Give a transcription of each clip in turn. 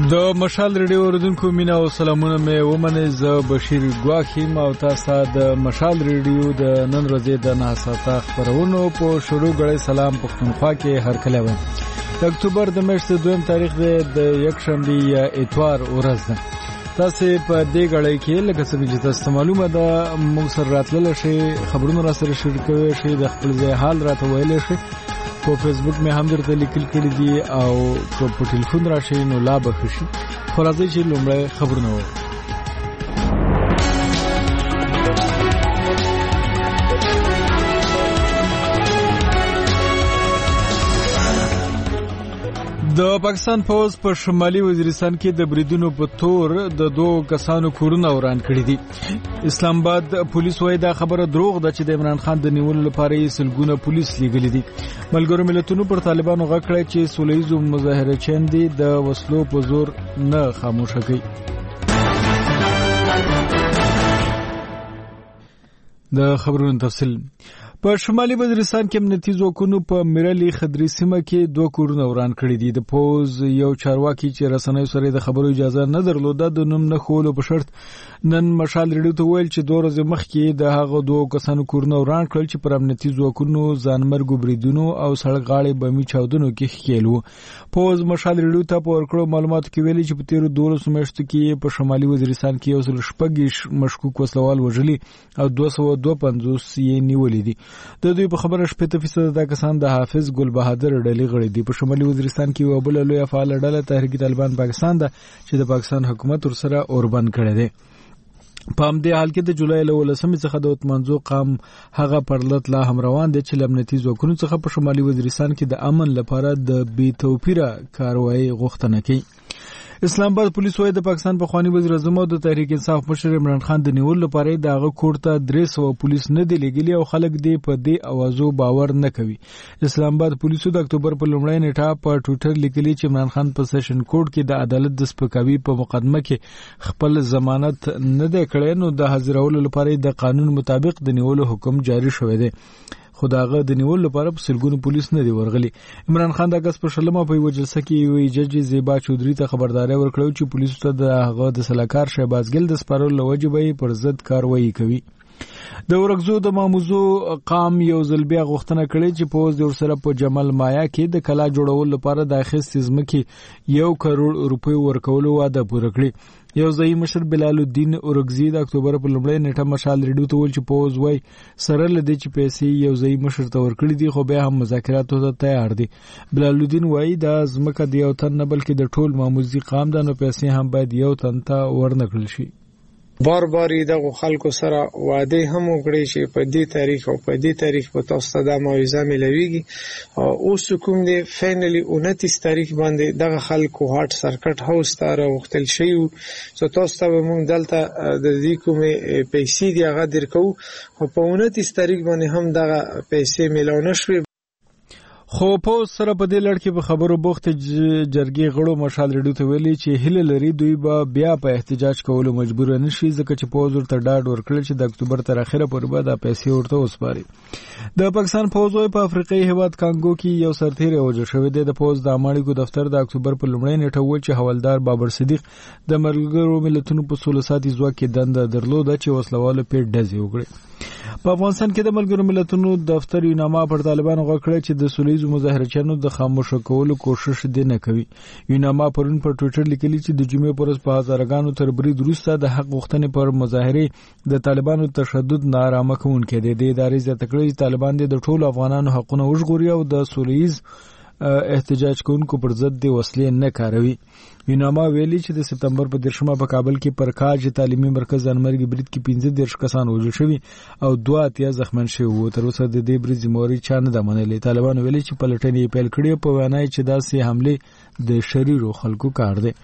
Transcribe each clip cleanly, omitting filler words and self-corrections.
د مشال ریډیو اوریدونکو مینا او سلامونه مې ومنه ز بشیر ګواخیم او تاسو د مشال ریډیو د نن ورځې د ناساته خبرونو په شروع غړي سلام پښتونخوا کې هر کله و د اکتوبر د میاشتې 2 تاریخ د یک شنبه یا اتوار ورځ ده. تاسو په دې غړي کې لکه څنګه چې تاسو معلومه ده موږ سره راتلل شي خبرونه را سره شریک کوي شي د خپل ځای حال راته ویل شي په فیسبوک مې هم درته لیکل کړی دي او په ټلیفون راشي نو لا بخښي خو راځي چې لومړی خبرونه وو. د پاکستان پوز په شمالي وزیرستان کې د بریدونو په تور د 2 کسانو کورونه وران کړی دي. اسلام آباد پولیس وايي دا خبره دروغ ده چې د عمران خان د نیولو لپاره یې سلګونه پولیس لیږلي دي. ملګرو ملتونو پر طالبانو غږ کړی چې سولهییزو مظاهره چاندي د وسلو په زور نه خاموشه کوي. د خبرونو تفصیل په شمالي وزیرستان کې امنیتي ځواکونو په میرلی خدري سیمه کې 2 کورونه وران کړی دي. د پوز یو چارواکي چې رسنیو سره د خبرو اجازه نه درلوده د نوم نه خولو په شرط نن مشال ریډیو ته ویل چې 2 ورځې مخکې د هغه 2 کسانو کورونه وران کړل چې پر امنیتي ځواکونو ځانمرګو بریدونو او سړک غاړې بمي چاودنو کې ښکېلو. پوز مشال ریډیو ته په ورکړو معلوماتو کې ویلي چې په تیر 12 میاشتو کې په شمالي وزیرستان کې یو څل شپږ مشکوک وسلوال وژلي او 252 یې نیولې دي. د دوی په خبره 80% د کسان د حافظ ګل بهادر ډلې غړي دي. په شمالي وزیرستان کې یو بل لوی فعال ډله تحریک طالبان پاکستان ده چې د پاکستان حکومت ورسره اوربند کړی دی. په همدې حال کې د جولای 18 څخه د اتمنځو قام هغه پرلط لا هم روان دي چې امنیتي ځواکونو څخه په شمالي وزیرستان کې د امن لپاره د بې توپیره کاروایی غوښتنه کوي. اسلام آباد پولیس وايي د پاکستان په خواني وزیر اعظم او د تحریک انصاف مشر عمران خان د نیول لپاره دغه کوړه 300 پولیس نه دی لګیلي او خلک دې په دې اوازو باور نه کوي. اسلام آباد پولیسو د اکتوبر په لومړۍ نیټه په ټوئیټر لیکلي چې عمران خان په سیشن کورټ کې د عدالت د سپکاوي په مقدمه کې خپل ضمانت نه دی کړی نو د حاضرولو لپاره د قانون مطابق د نیولو حکم جاری شوی دی. خداغه د نیول لپاره په سلګونو پولیس نه دی ورغلي. عمران خان د اگست په شلمه په یو جلسه کې وی جج زیبا چودري ته خبرداري ورکړو چې پولیسو ته د هغه د سلاکار شهباز ګل د سپارلو لوجبې پر ضد کاروایی کوي. د ورغزو د ماموزو قام یو ځل بیا غوښتنه کړې چې پوز د ورسره په جمل مایا کې د کلا جوړول لپاره د اخیستې ځمکې 1 کروڑ روپۍ ورکولو وعده پوره کړې. یو ځای مشر بلال الدین اورغزی د اکتوبر په لومړۍ نیټه مشال ریډیو ته ویل چې پوز وای سره لدی چې پیسې یو ځای مشر ته ورکړي دي خو بیا هم مذاکراتو ته تیار دي. بلال الدین وای د ځمکه د یو تن نه بلکې د ټول ماموزي قام د نو پیسې هم باید یو تن ته ورنکړل شي. بار دغه خلکو سره وعده هم وکړي چې په دې تاریخ او په دې تاریخ په تاسو د معاوضه ملويږي او اوس کوم دی فینلی 29 تاریخ باندې دغه خلکو هارت سرکټ هاوس ته راوختل شي او تاسو ته موږ دلته د دې کومې پیسې دی هغه درکو او په 29 تاریخ باندې هم دغه پیسې ملونه شوي. خو په سره په دې لړ کې په خبرو بوخت جرګې غړو مشال ریډیو ته ویلي چې هله لري دوی به بیا په احتجاج کولو مجبور نه شي ځکه چې پوز ورته ډاډ ورکړل چې د اکتوبر تر اخره پورې به د پیسې ورته وسپاري. د پاکستان پوز په افریقایي هیواد کانګو کې یو سرتیر وژل شوی دی. د پوز د اماړیکو دفتر د اکتوبر په لومړۍ نیټه ویل چې حوالدار بابر صدیق د ملګرو ملتونو په 16 ساعتي ځواک کې دنده درلوده چې وسلواله پیټ ډزې وکړي. په افغانستان کې د ملګرو ملتونو دفتر یوناما پر طالبانو غږ کړی چې د سولهییزو مظاهرچیانو د خاموشه کولو کوشش دی نه کوي. یوناما پرون پر ټوئیټر لیکلی چې د جمعې پر ورځ په هزارګانو تر برید وروسته د حق غوښتنې پر مظاهره د طالبانو تشدد نارامه کوونکې دی. د ادارې زیاته کړی چې طالبان د ټولو افغانانو حقونه وژغوري او د سولهییز احتجاج کوونکو پر ضد د وسلې نه کاروي. یوناما ویلي چې د سپتمبر په 10 په کابل کې پر کاج تعلیمي مرکز ځانمرګي برید کې 15 کسان وژل شوي او 2 زخمن شوي وو. تر اوسه د دې برید ذمہواری چا نه ده منلې. طالبان ویلي چې پلټنې پیل کړې په وینا چې داسې حمله د شریرو خلکو کار دی.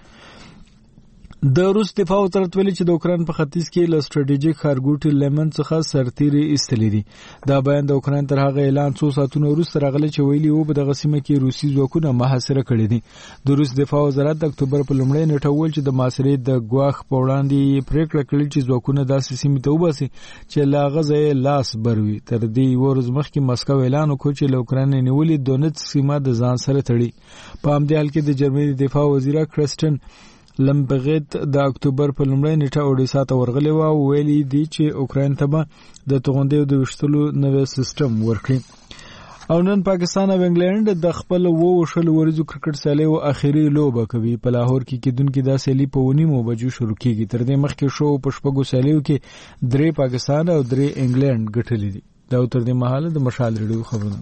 د روس دفاع وزارت ویلي چې د اوکران په ختیځ کې له ستراتیژیک ښارګوټي لیمن څخه سرتیري ایستلې دي. دا بیان د اوکران تر هغه اعلان 2 ساعتونو وروسته راغلی چې ویلي وو په دغه سیمه کې روسي ځواکونه محاصره کړي دي. د روس دفاع وزارت د اکتوبر په لومړۍ نیټه ویل چې د محاصرې د ګواښ په وړاندې پریکړه کړې چې ځواکونه داسې سیمې ته وباسي چې لا غزه لاس بروي. تر دې ورځ مخکې مسکو اعلان وکړ چې له اوکران نیولې دونټسک سیمه د ځان سره تړي. په همدې حال کې د جرمني دفاع وزیر کرستن لمبغت د اکتوبر په لومړۍ نیټه اودیسا ته ورغلی و او ویلي دی چې اوکراین ته به د توغندیو د وشتلو نوې سیستم ورکړي. او نن پاکستان او انګلند د خپل وشل ورځو کرکټ سیالي او اخیری لوبه کوي. په لاهور کې کیدونکو د سیالي په 9 بجو شروع کیږي. تر دې مخکې شو په شپږو سیالیو کې 3 پاکستان او 3 انګلند ګټلې دي. دا تر دې مهاله د مشال ریډیو خبرونه.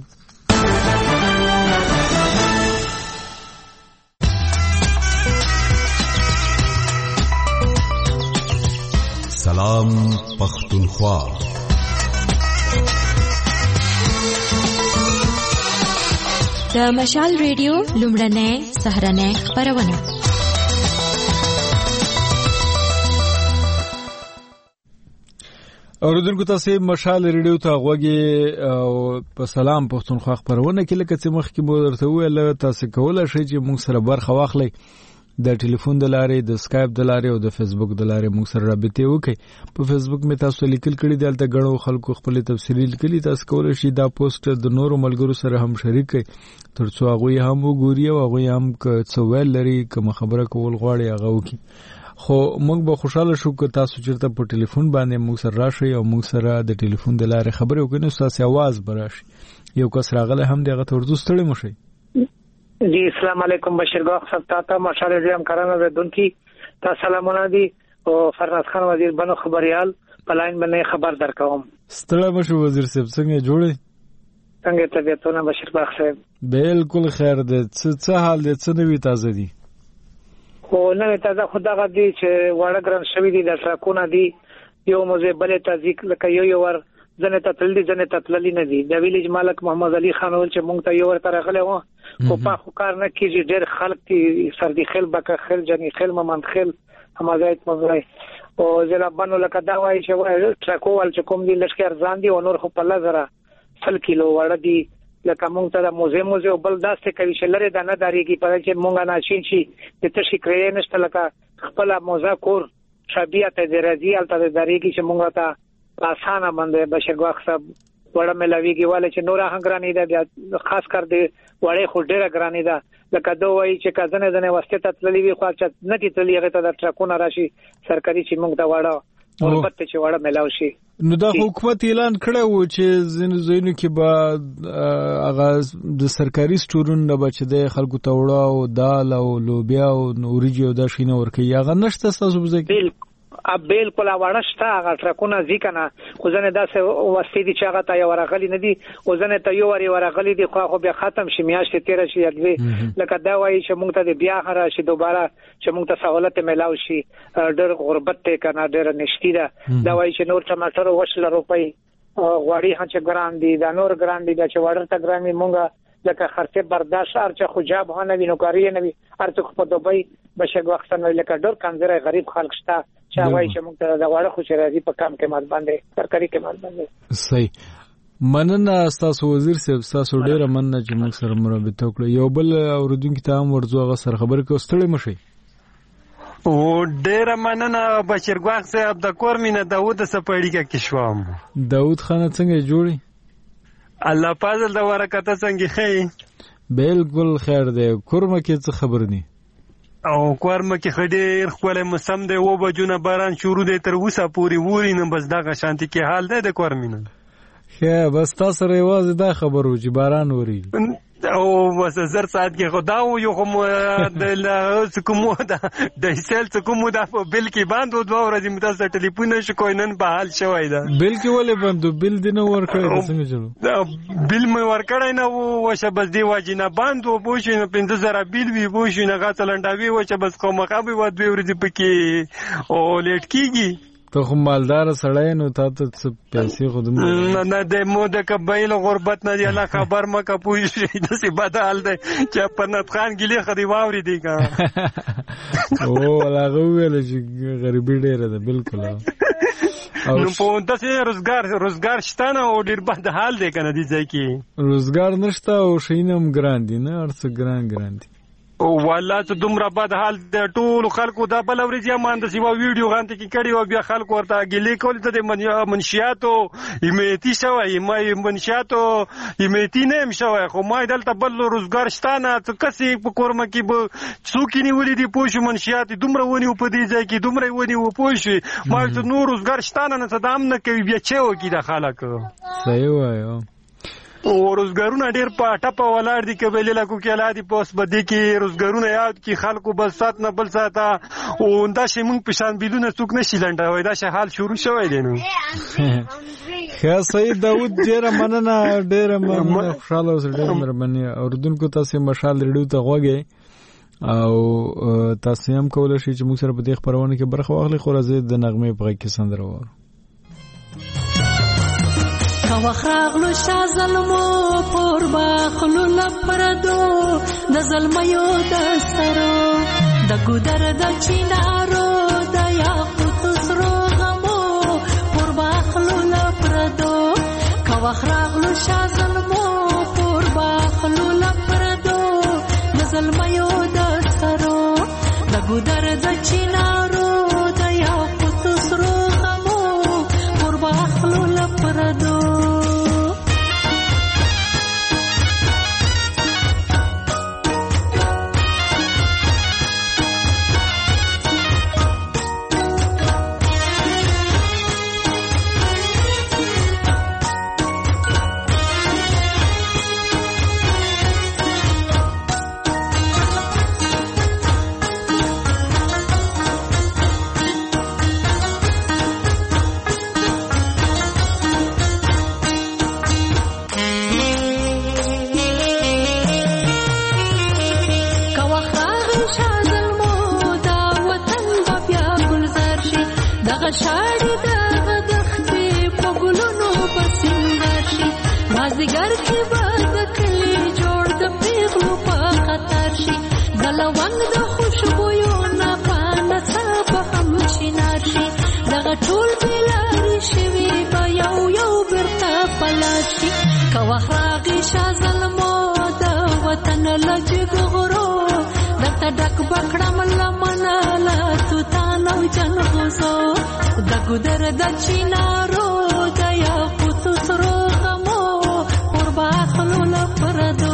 سلام پختونخوا. د مشال ریډیو لومړنۍ سهارنۍ خبرونه. اوریدونکو تاسو مشال ریډیو ته غوږی په سلام پختونخوا خبرونه کې لکه چې مخکې مو درته ویل تاسو کولای شئ چې موږ سره برخه واخلئ د ټلیفون د لارې د اسکایپ د لارې او د فیسبوک د لارې موږ سره رابطه وکړئ. په فیسبوک می تاسو لیکل کړي دلته غنو خلکو خپل تفصیلی لیکلي تاسو کولای شئ دا پوسټ د نورو ملګرو سره هم شریک کړئ ترڅو هغه هم وګوري او هغه هم څه ویل لري کوم خبره کول غواړي هغه وکړي. خو موږ به خوشاله شو که تاسو چیرته په ټلیفون باندې موږ سره راشئ او موږ سره د ټلیفون د لارې خبرې وکړو. تاسو आवाज براشي یو کس راغله هم دغه تورځو ستړي مشي. जी अस्सलाम वालेकुम बशीरगाह सब ताता माशाल्लाह जी हम कराना वेदुन की ता सलामोना दी और फरनाद खान वजीर बनो खबरियाल पलाइन में नई खबर दरकाऊं. ستړي مشو وزیر صاحب څنګه جوړې څنګه طبيعتونه بشیرباغ صاحب؟ بالکل خیر ده. څه حال دې څه نوی تازه دي؟ خو نوی تازه خدا غدي چې وړه ګران شوی دي د ټرکونه دي یو موزه بلې تازیک لکه یو ور ځنه تتل دي ځنه تتللی نه دي. د ویلیج مالک محمد علي خان ول چې مونږ ته یو ورته راغلی و خو په خو کار نه کیږي. ډېر خلک دي سردي خل بکه خل جنی خل ممند خل همزایت مزای او زلا بنو لکه دا وایي چې وای ټرکو ول چې کوم دي لشکر ځان دي او نور خو په لزره 100 کیلو وړ دي لکه مونږ ته د موزه بل داسته کوي چې لره د نه داریږي په چې مونږه ناشین شي د تشي کړې نشته لکه خپل موزه کور شبیه ته درځي الته داریږي چې مونږه ته آسانه باندې بشرګواخ صاحب وړه ملاویږي والے چې نور هغرانی ده خاص کر دې وړې خو ډېره ګرانی ده لکه دوه وایي چې کزنه دنه واسطه تتللی وي خو چې نه تتلی هغه ته د ټرکونه راشي سرکاري چې موږ ته وړه ورپته چې وړه ملاو شي. نو د حکومت اعلان کړی و چې زینو کې به هغه د سرکاري سټورونو بچ د خلکو ته وړه او دال او لوبیا او نوريجي او دا شینه ورکي هغه نشته تاسو بزګ بالکل اورشته هغه ټرکونه ځکه خو ځنه داسې واسطې دي چې هغه ته یو ورغلی نه دي او ځنه ته یو ورغلی دي خو بیا ختم شي میاشتې 13 شي یادوي لکه دا وایي چې موږ ته بیا هر شي دوباره چې موږ ته سہولت ملاوي شي ډېر غربت ته کنه ډېر نشتی ده. دا وایي چې نور ټماټر وشل روپۍ غوړي هڅه ګران دي دا نور ګران دي چې وړر ته ګرامي مونږه لکه خرڅه برداشت ارچ خو جاب هنه وینو کاری نه وي ارڅ په دوبۍ بشګ وخت نه لکه ډېر کنځره غریب خلک شته چا وایي چې موږ ته دا وړه خو چې راځي په کم قیمت باندې سرکاري قیمت باندې. صحیح مننه تاسو وزیر صاحب تاسو ډیره مننه چې موږ سره مرابطه وکړه. یو بل اوریدونکو ته هم ورځو هغه سره خبرې کوو ستړي مشي. او ډیره مننه بشیرګواخ صاحب د کور مینه داوود سپړی کې شوم. داوود خان څنګه جوړی؟ الله فضل د ورکته څنګه خې؟ بالکل خیر دی. کورمه کې څه خبر ني؟ او کورمه کې خډیر خپل موسم دی و بجونه باران شروع دی تر وسه پوری ووري نه بس دغه شانتي کې حال دی د کورمینه. خیر بس تاسو ریواز دا خبرو چې باران ووري او بس زر ساعت کې خدا یو کوم د کومو د سیل کومو د بل کې باندې دوه ورځې متاسه ټلیفون شو کوینن په حال شوی دا بل کې ولې باندې بل دینه ورکړی څنګه چلو بل مې ورکړی نه و شه بس دی واجینه باندې بوشي نه 15000 بل وی بوشي نه غاتلنداوی و چې بس کوم مخابي و دوه ورځې پکې او لیټ کیږي. ته خو مالدار سړی نو تا ته څه پیسې خودم نه د مو د قبایل غربت نه دی الله خبر مکه پوي شي د سی بدل دی چې پنات خان ګلی خدي واوري دی کا او هغه ویل چې غریبی ډیره ده بالکل. نو په داسې روزګار شته نه او ډیر بد حال دی کنه دي ځکه روزګار نشته او شینم ګران دي نه ارڅ ګران دي والله ته دومره بد حال د ټول خلکو دا بل ورځ مان د سیوا ویډیو غانته کې کړي او بیا خلکو ورته ګلې کول ته د منشیاتو ایمیتی شوی ما منشیاتو ایمیتی نه مشوي خو ما دلته بل روزګار شتانه کسي په کورمه کې به څوک نیولې دي پوښ منشیات دومره ونی په دې ځای کې دومره ونی و پوښ ما ته نور روزګار شتانه نه صدام نه کوي بیا چې وکی د خلک صحیح وایو او روزګارونه ډیر په ټپه ولاړ دي کبلې لکو کې الا دي پوس بده کې روزګارونه یاد کې خلکو بل سات نه بل ساته او دا شی مونږ پېشان بیلونه څوک نشي لنډوي دا شی حال شروع شوی دی نو خیر سید داود ډیر مننه خوشاله اوسئ ډیر مهرباني اوردونکو تاسو مشال ریډیو ته غوږی او تاسو هم کولای شئ چې موږ سره په دې خبرونه کې برخه واخلئ خو راځي د نغمه په کې سندره وره وخراغلو شا ظلمو پور باخلو لپردو د ظلمیو د سرو د ګودر د چینارو د یاقوت سرو غمو پور باخلو لپردو وخراغلو شا ظلمو پور باخلو لپردو د ظلمیو د سرو د ګودر د چینارو د یاقوت سرو غمو پور باخلو لپردو شاړي د دختې په ګلونو پسندر شي مازیګر کې باد کلی جوړ د پیغلو په خطر شي د لونګ د خوشبویو نه پانه څه په هم شینار شي دغه ټول بلاري شوي به یو برته پلار شي که وخت راغی شا ظلمو د وطن لجګ غرو درته ډک بکړم لمنه له توتان او جنغوزو د ګودر د چینارو د یاقوت سرو غمو پر باخلو لپردو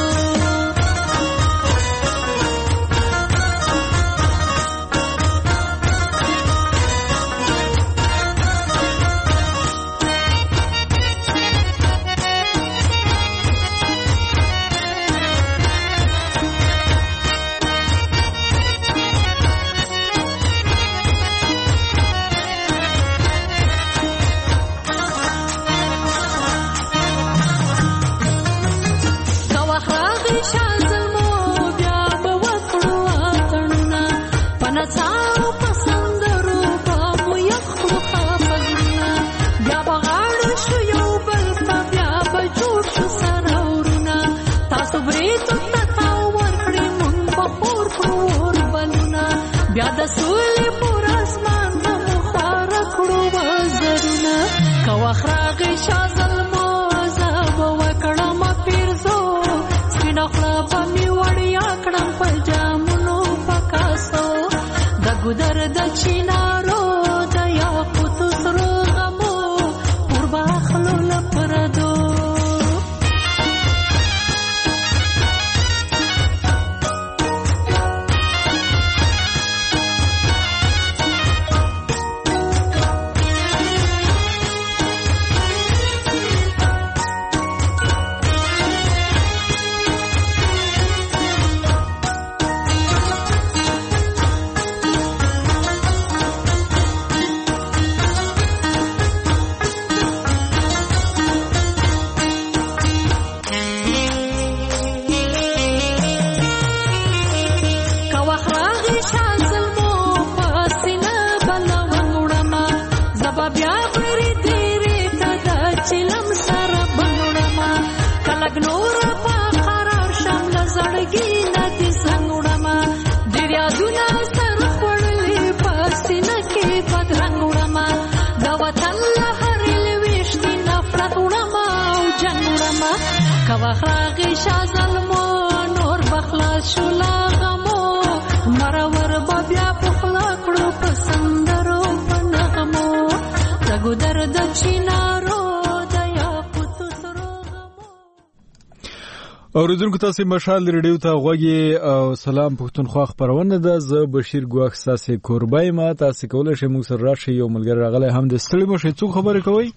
بیا د سولې پر اسمان هم خواره کړو وزرونه که وخت راغی شا ظلمو زه به وکړم پیرزو سپینه خوله به مې وړیا کړم په جامونو په کاسو د ګودر د چینارو د یاقوت سرو غمو پر باخلو لپردو که وخت راغی شا ظلمو نور بخلاص شو لا سترګو درد چینارو د یاقوت سرو غمو. اوریدونکو تاسو مشال ریډیو ته غوږی او سلام پښتونخوا خبرونه ده. زه بشیر ګواخ تاسو کوربای ما تاسو کولای شئ موږ سره راشي یو ملګری راغلی هم د ستړي مو شي څو خبرې کوي.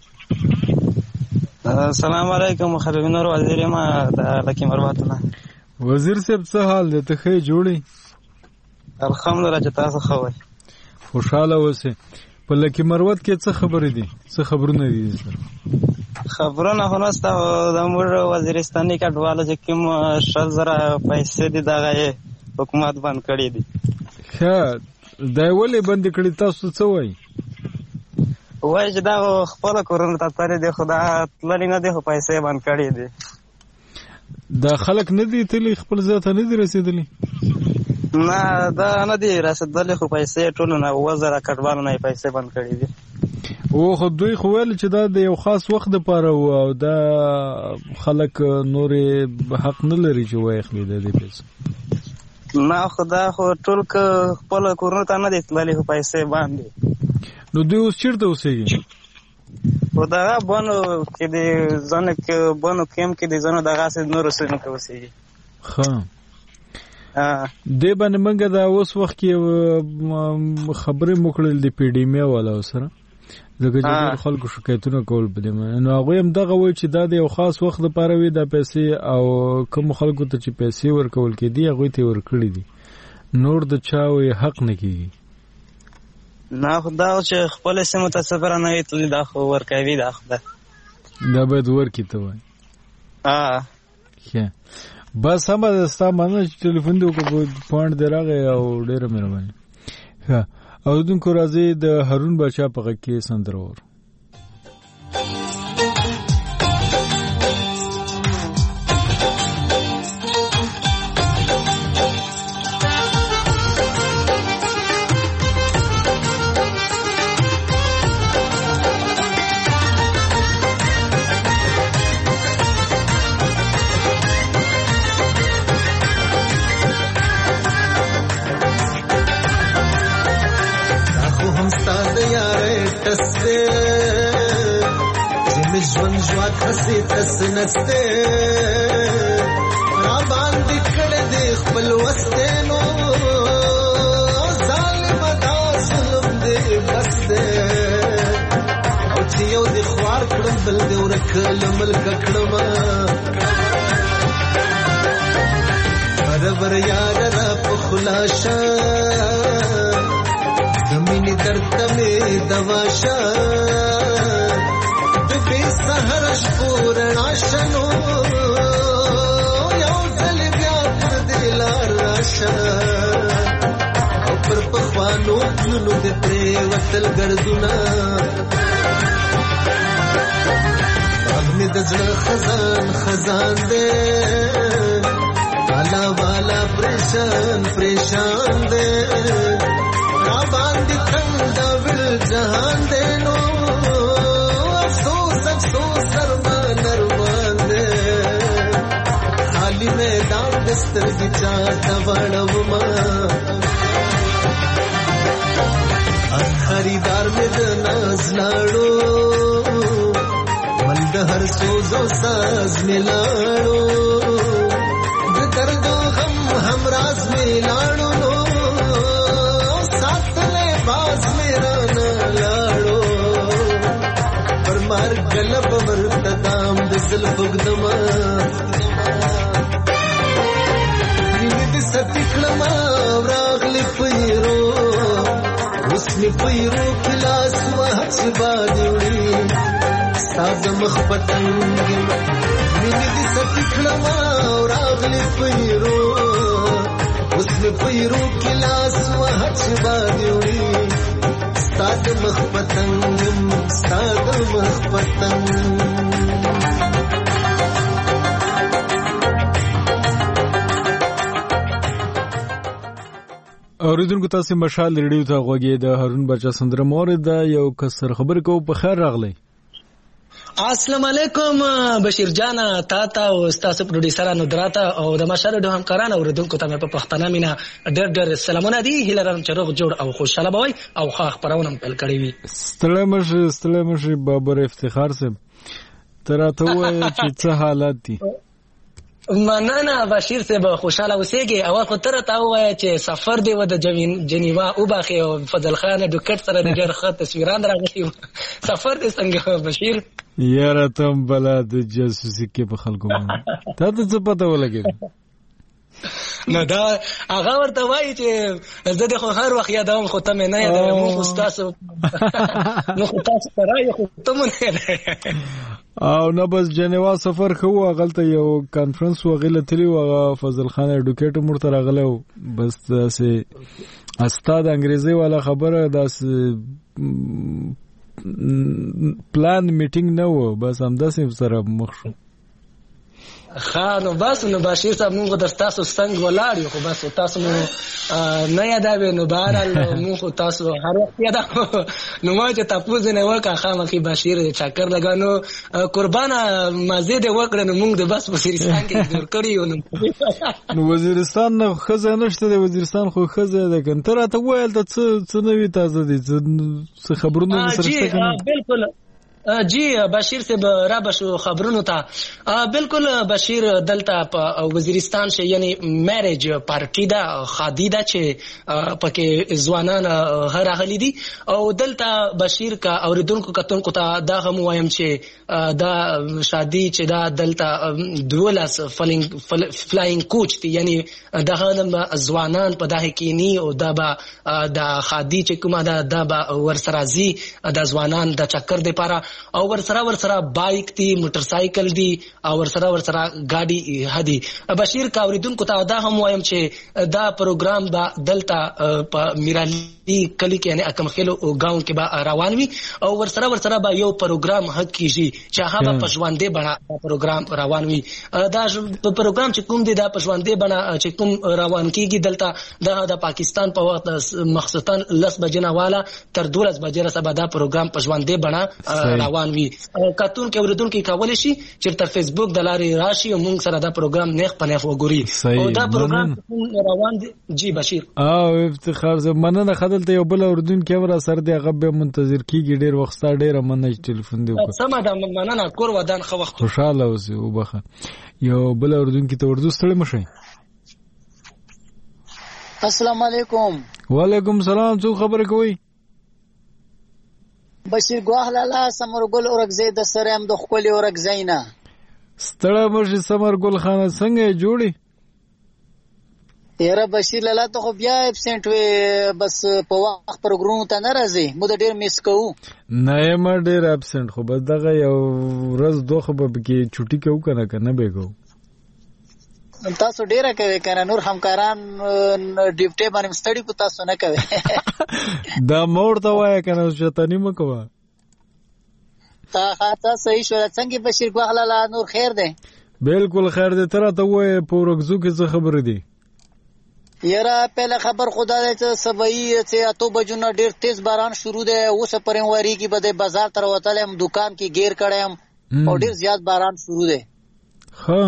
السلام علیکم خلیل نور وزیر ما د لکی مروت الله. وزیر صاحب څه حال ده؟ ته ښه جوړی؟ الحمدلله چې تاسو ښه وئ. خوشاله اوسئ. په لکی مروت کې څه خبرې دي؟ څه خبرونه دي سره؟ خبرونه خو نسته. د موږ وزیرستاني کډوالو چې کوم 100,000 پیسې دي دغه حکومت بند کړي دي. ښه دا ولې بند کړي؟ تاسو څه وایي؟ وایي چې دا خپله کورونو ته تللي دي خو دا تللي نه دي خو پیسې بند کړي دي. دا خلک نه دي تللي خپل ځای ته نه دي رسېدلي؟ نه دا نه دي رسېدلي خو پیسې ټولو نه 2,000 کډوالو نه پیسې بند کړي دي. او خو دوی خو ویل چې دا د یو خاص وخت دپاره و او دا خلک نورې حق نه لري چې واخلي د دې پیسې. نه خو دا خو ټول که خپل کورونو ته نه دي تللي خو پیسې بند دي. نو دوی اوس چېرته اوسېږي؟ خو دغه بنو کې دي ځنو کې بنو کیم کې دي ځنو دغسې نورو سیمو کې اوسېږي. ښه دې باندې موږ دا اوس وخت کې خبرې مو کړل د پی ډي ایم والا سره ځکه چې ډېر خلکو شکایتونه کول په دې باندې. نو هغوی هم دغه وایي چې دا د یو خاص وخت دپاره وي دا پیسې او کومو خلکو ته چې پیسې ورکول کېدي هغوی ته یې ورکړي دي. نور د چا حق نه کېږي. نه خو دا چې خپلې سیمو ته سفره نه وي تللي دا خو ورکوي. دا خو دا باید ورکړي ته وایي. ښه بس همه ده ستا مننه چې ټلیفون دې وکړو پوینټ دې راغی او ډېره مهرباني. ښه اورېدونکو راځئ د هارون باچا په غږ کې سندره واورو. خسي تسنسته را باندې کړه دې خپل وستنو ظالم دا ظلم دې بس دې او چې یو دې خوار کړم بل دې ورکل ملک کړم برابر یاد را په خلاصه زمینی درته مې دواشه سهر شپور ناشنو یو ځل بیا پر دلار راشه او پر پخوانو پلونو د پرې وتل ګرځونه د زړه خزان خزان دې والا والا پریشان پریشان دې را باندې څنګه ول جهان دې نو افسوس افسوس سرمان نرمان دې خالی میدان دستر کی چاته وړم ما خریدار مې د ناز لاړو هر سوز و ساز ملاړو د درد و غم همراز ملاړو نو ساتلې باز میرا نه لاړو پر مرګ لب مرتدام د زلف وګدما دې ستکړم راغلی پیرو اوس می پیرو کلاس وحچ باندې ساز مخبتنګ مینې دې ستکړم راغلی پیرو اوس می پیرو کلاس وحچ باندې ساز مخبتنګ ساز مخبتنګ اوریدونکو تاسو مشال ریډیو ته غوږی د هارون بچا سندره مورید یو کسر خبر کو په خیر راغلی السلام علیکم بشیر جان تا او تاسو پروډوسرانو دراته او د مشر د همکارانو اوردونکو ته په پښتنه مینا ډېر سلامونه دي هیلرم چې روغ جوړ او خوشاله بوي او ښه خبرونه پیل کړی وي. ستړی مشه بابر افتخار صاحب تراته وای چې څه حالات دي؟ مننه بشیر صاحب خوشاله اوسېږي او خو تر تا وای چې سفر دی و د جنیوا او باخي او فضل خان د ډکټ سره ډېر ښه تصویران راغلي سفر دې څنګه بشیر؟ یاره تم بلا د جاسوسي کې په خلکو باندې تا ته څه پته ولګېده؟ نو دا هغه ورته وایي چې زه د خو هر وخت یادوم خو ته مې نه یادوم مو خو ستاسو سره یې خو ته مو نه یادوې او نه بس جنیوا سفر کوو هغلته یو کانفرنس وغیله تللی و هغه فضل خان اډوکیټ مور ته راغلی و بس داسې استاد انګریزي والا خبره داسې پلان میټینګ نه و بس همداسې سره مخ شو. نو بس نو بشیر صاحب موږ د تاسو څنګه ولاړ یو خو بس تاسو نو نه یادوي نو بهرحال موږ تاسو هر وخت یادو نو ما چې تاسو نه وکړه خامخي بشیر چکر لګانو قربانه مزه دې وکړه نو موږ د بس وزیرستان کې جوړ کړیو نو وزیرستان نه خزه نشته د وزیرستان خو خزه ده کنه راته ویل ته څه نوې تازه دي څه خبرونه سره څه بالکل جی بشیر صاحب را بشو خبرونو ته بالکل بشیر دلته په وزیرستان شه یعنی میریج پارټی دا خادي دا چې پکې ځوانان هر اغلی دي او دلته بشیر کا اوریدونکو کتونکو ته دا هم وایم چې دا شادي چې دا دلته دولس فلاینګ کوچ دي یعنی دا هم ځوانان په دغه کې ني او دا با د خادي چې کومه دا با ورسرازي د ځوانان د چکر دی پاره او ورسره بایک دی موټر سایکل دی او ورسره گاډي هدي بشیر کا اوریدونکو ته دا هم وایم چې دا پروګرام با دلته په میرالی کلی کې یعنی اکم خلو گاؤں کې با روان وي او ورسره با یو پروګرام حق کیږي چې هغه په ژوندې بڼه پروګرام روان وي دا پروګرام چې کوم دی دا په ژوندې بڼه چې کوم روان کیږي دلته د پاکستان په وخت مخصوصا 10 بجې نه والا تر 12 بجې سره دا پروګرام په ژوندې بڼه روان وي کتون کې اوریدونکو کولای شي چې تر فیسبوک د لارې راشي او موږ سره دا پروګرام نیخ پنه وګوري او دا پروګرام روان دي. جی بشیر او افتخار زه مننه خدلته یو بل اوریدونکو ور سره دی هغه به منتظر کیږي ډیر وخت ډیر مننه ټلیفون دی وکړه سم دا مننه کور ودان خو وخت خوشاله اوسې وبخه یو بل اوریدونکو ته ورته ستړي مشي. السلام علیکم. وعلیکم السلام. څو خبر کوي؟ بشیر ګواه لاله سمرګل اورګزی د سرم د خپل اورګزینا ستړی مشه سمرګل خان څنګه جوړي؟ یاره بشیر لاله ته خو بیا ابسنټ وي بس په وخت پروګرام ته نه راځي مو د ډیر میس کوو نه ما ډیر ابسنټ خو بس دغه یو ورځ دوه خو به کې چټي کوو کنه به کوو تاسو ډیره کوي کنه نور همکاران ډیپټي باندې ستړي کو تاسو نه کوي دا مور ته وای کنه شتنی مکوا تا صحیح شو څنګه بشیر ګوهلا نور خیر دی؟ بالکل خیر دی. تر ته وای پورګزو کې څه خبر دی؟ یاره پهله خبر خدا دې چې سبای چې اتو بجو نه ډیر تیز باران شروع دی اوس پرې واری کې بده بازار تر وتلم دکان کې گیر کړم او ډیر زیات باران شروع دی. ها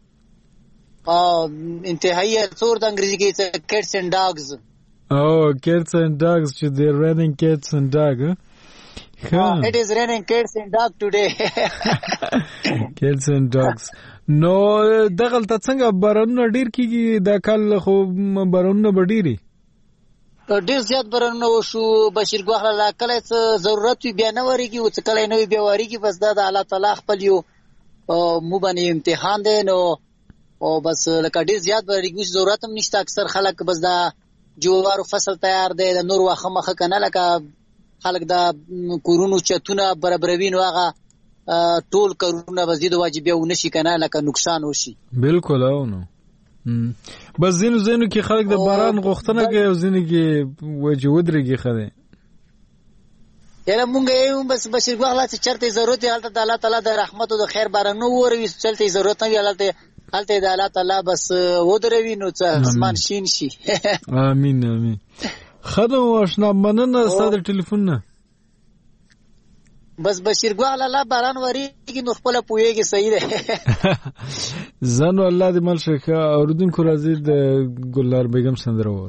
انتهایی څور د انګریزي کې cats and dogs. Cats and dogs. They're raining cats and dogs. It is raining cats and dogs today. Cats and dogs. نو دغلته څنګه بارانونه ډیر کیږي دا کال خو بارانونه ډیری ډیر زیات بارانونه وشو بشیر ګوهلا کله څه ضرورت بیا نه وریږي او څه کله نه بیا وریږي بس دا د الله تعالی خپل یو مو باندې امتحان دی نو او بس لکه ډیر زیات وریږي ضرورت هم نشته اکثر خلک بس دا جوارو فصل تیار دی د نور واخه مخه کنه لکه خلک دا کورونو چتونه برابروي نو هغه ټول کارونه وزید واجب یو نشي کنه لکه نقصان وشي. بالکل اونو بس زینو کې خلک د باران غوښتنه کوي او زینو کې وجه ودرېږي خره یله مونږ یې بس بشیر ګوهلا چې چرته ضرورت حالت د الله تعالی د رحمت او د خیر باران نو وروي چلته ضرورت نه حالت د الله تعالی بس ودروي نو څه اسمان شین شي. امين امين. خدو آشنا مننه ستاسو ټلیفون نه بس بشیر ګواه لاله باران وریږي نو خپل پويږي صحیح ده. زنو الله دې مل شيخه اوردونکو راځي د ګلنار بیگم سندره ور.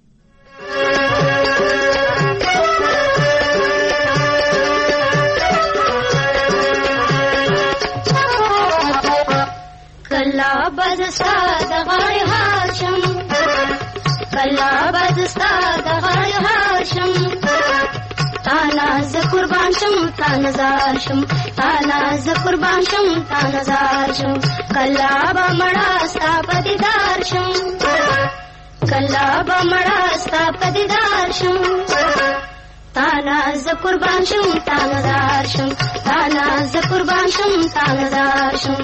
کلا بزستا د غړې هاشم کلا بزستا د غړې هاشم تانا ز قربان شم تانا زار شم تانا ز قربان شم تانا زار شم کلا با مړا ستا پدیدار شم کلا با مړا ستا پدیدار شم تانا ز قربان شم تانا زار شم تانا ز قربان شم تانا زار شم.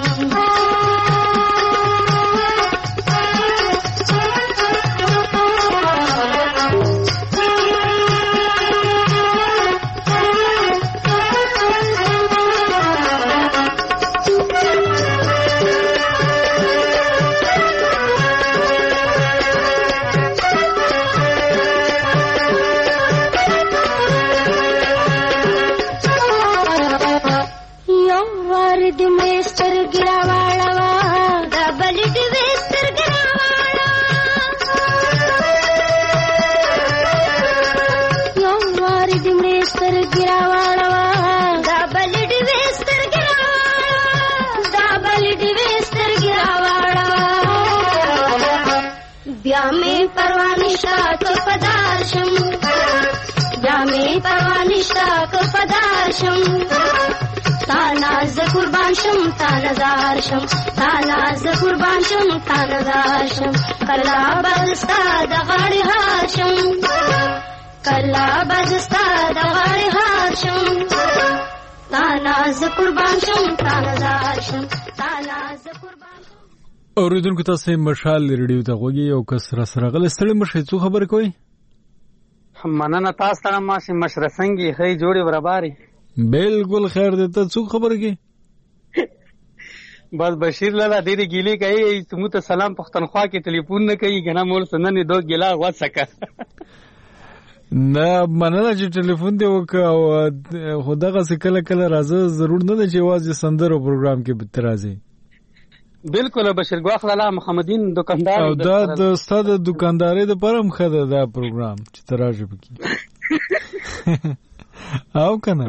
تانا ز قربان شم تانا زار شم تانا ز قربان شم تانا زار شم کلا بزستا د غړې هاشم کلا بزستا د غړې هاشم تانا ز قربان شم تانا زار شم تانا ز قربان شم. اوریدونکو تاسو مشال ریډیو ته غوږی او کس را سره غل ستړي مشه څو خبر کوي مننه تاسو ته ماشي مشرسنګي هي جوړي برابري بالکل خیر دې ته څو خبر کی بس بشیر لاله ډېری ګیلې کوي تمو ته سلام پښتونخوا کې ټلیفون نه کوي غنا مول سنن دو ګلا وڅکه نه مننه چې ټلیفون دی وکاو خدغه کله کله راځه ضرور نه دی چې واځي سندرو پروګرام کې به ترازي بالکل بشیر ګواخ لاله محمدین دکاندار او دا د استاد دکانداري د پرم خده دا پروګرام چې تراجه بکی او کنه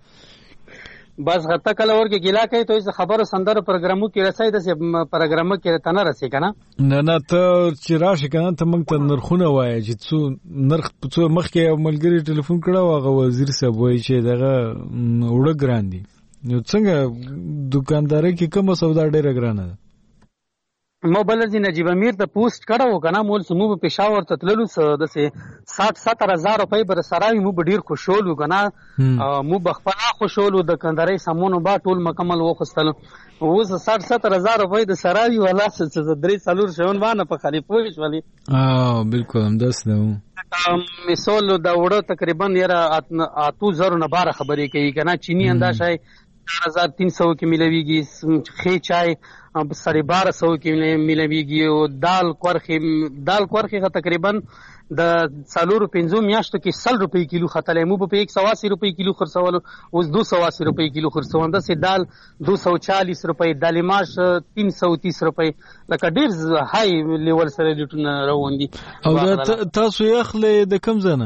بس غته کله ورګه ګیلا کوي ته خبرو سندرو پروګرامو کې رسای د پروګرامو کې تنه رسې کنه نه ته چې راشي کنه ته موږ ته نرخونه وایي چې څو نرخ څو مخکې یو ملګری ټلیفون کړه هغه وزیر صاحب وایي چې دغه وړه ګران دي نو څنګه دکانداري کې کومه سودا ډیره ګرانه ده مو بلځي نجیب امیر ته پوسټ کړو کنه مول سمو په پېښور ته تللو د 60-70,000 روپۍ بر سراوي مو ډیر خوشاله کنه مو بخپلا خوشاله د کنداري سمونو با ټول مکمل وخستل اوس 60-70,000 روپۍ د سراوي ولا څه 3 شون باندې په خالي پوښ ولي بالکل هم داس ده مثال دا وړو تقریبا یره 8000 نه بار خبرې کوي کنه چینی اندازه 4300 کې ملويږي خې چای 1250 کې ملويږي او دال کورخه تقریبا د 4-5 میاشتو کې 100 روپۍ کیلو خطلې مو په 180 روپۍ کیلو خرڅول اوس 280 روپۍ کیلو خرڅوند سي دال 240 روپۍ دالیماش 330 روپۍ لکه ډیر هاي لیول سره لټونه روان دي او تاسو یې خلې د کم زنه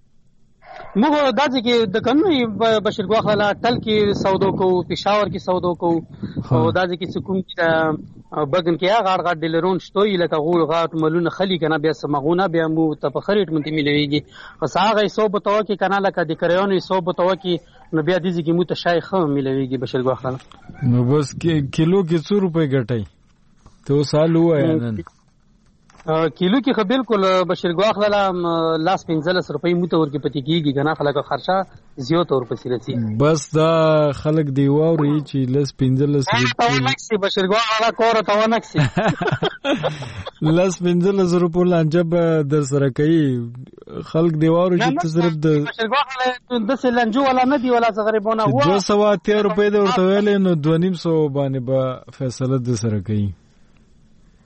مو داسې کې د قانوني بشیر ګواخلا ټل کې سودو کو پېښور کې سودو کو او داسې کې سکون کې بګن کې هغه غړ ډیلرون شتوي لکه غول غاټ ملونه خلی کنه بیا سمغونه بیا مو ته په خریټ منتي ملويږي پس هغه 100 بتو کې کنه لکه د کریانو 100 بتو کې نو بیا دې کې مو ته شیخ ملويږي بشیر ګواخلا نو بس کیلو کې 100 روپے ګټای ته سالو وای کیلو کې خو بالکل بشیر ګواخلا لاس 15 روپۍ موته ورکې پتی کیږي غنا خلک خرچه زیات اور پسې رسی بس دا خلک دی ووري چې لاس 15 روپۍ بشیر ګواخلا کور ته ونکسي لاس 15 روپۍ لانجه در سره کوي خلک دی ووري چې صرف د بشیر ګواخلا د سلنجو ولا نه دی ولا غریبونه هوا 230 روپۍ د ورته ویلې نو 250 باندې به فیصله د سره کوي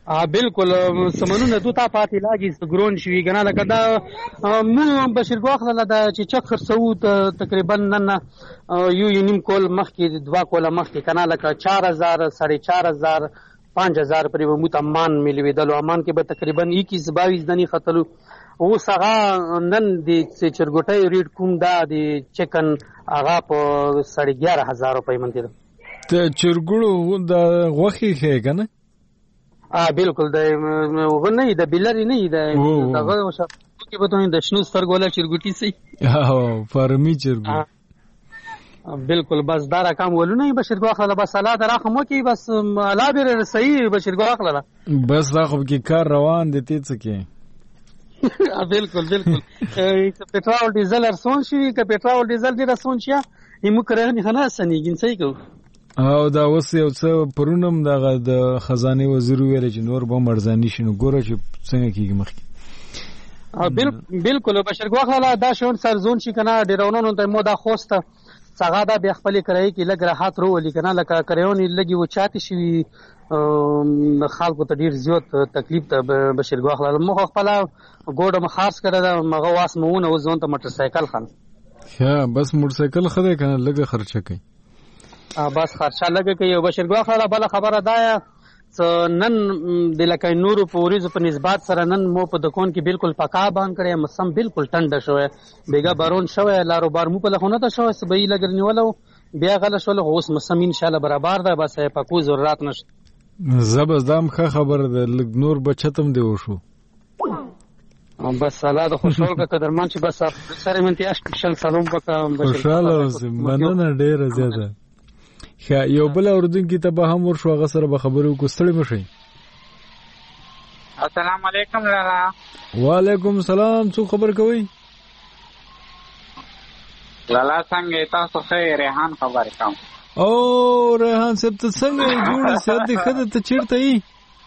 بالکل سمنونه دوه پاتې لاګي ګرون شوي کنه لکه دا مو بشیر غوخله دا چې چک خرڅو تقریبا نن یو نیم کول مخکې 2 کول مخکې کنه لکه 4000 4500 5000 پرې مو تمان ملوي دلو امان کې به تقریبا 21-22 دني خطلو او سغه نن د چرګوټي ریټ کوم دا د چکن هغه په 11500 روپۍ منته ته چرګړو د غوخي کې کنه بالکل د غنی د بلری نه د دغه وشه کې به ته د شنو سترګوله چرګوټي سي فارمي چرګو بالکل بس دا رقم ولونه بشیر غوخله بس سلام راخمو کې بس لا بیر صحیح بشیر غوخله بس راخو کې کار روان دي ته څه کې بالکل پټرول ډیزل ارسون شي که پټرول ډیزل ډیر ارسون شي یمو کړه نه خلاص سنیګین صحیح کو او دا اوس یو څه پرونم د خزانه وزیر ویل چې نور به مرزانی شنو ګوره چې څنګه کیږي مخکې بالکل بشیر غوخله دا شون سرزون شي کنه ډیرونو ته مو دا خوسته څنګه دا به خپل کرای کې لګ راحت رو لیکنه لکه کریونی لګي و چاته شي خلکو ته ډیر زیات تکلیف ته بشیر غوخله مخ خپل ګوډه مخاص کړه مغه واس مونه و ځون ته موټر سایکل خان بس موټر سایکل خدای کنه لګ خرچه کوي بس خرچه لګه کوي بشیر غوخله بل خبره ده نن د لکه نورو پوریزو په نسبت سره نن مو په دکان کې بالکل پکا باندې کړی مسم بالکل ټنډه شوی بیګا بارون شوی لارو بار مو په لخونه ته شوی سبې لګرنیولو بیا غل شول اوس مسم ان شاء الله برابر ده بس پکو ضرورت نشته زبردم خبر ده لګ نور بچتم دی وشو بس الله د خوشحال کا قدرمان چې بس سره منتیا سپیشل سلام وکم خوشاله اوس مننه ډیره زیاته یو بل اوردونکو ته به هم ورشو هغه سره به خبرو کوستړی مشي السلام علیکم لالا وعلیکم السلام څو خبر کوي لالا څنګه تاسو خیر ریحان خبر کوم او ریحان صاحب ته څنګه جوړ سات دې خدای ته چیرته یې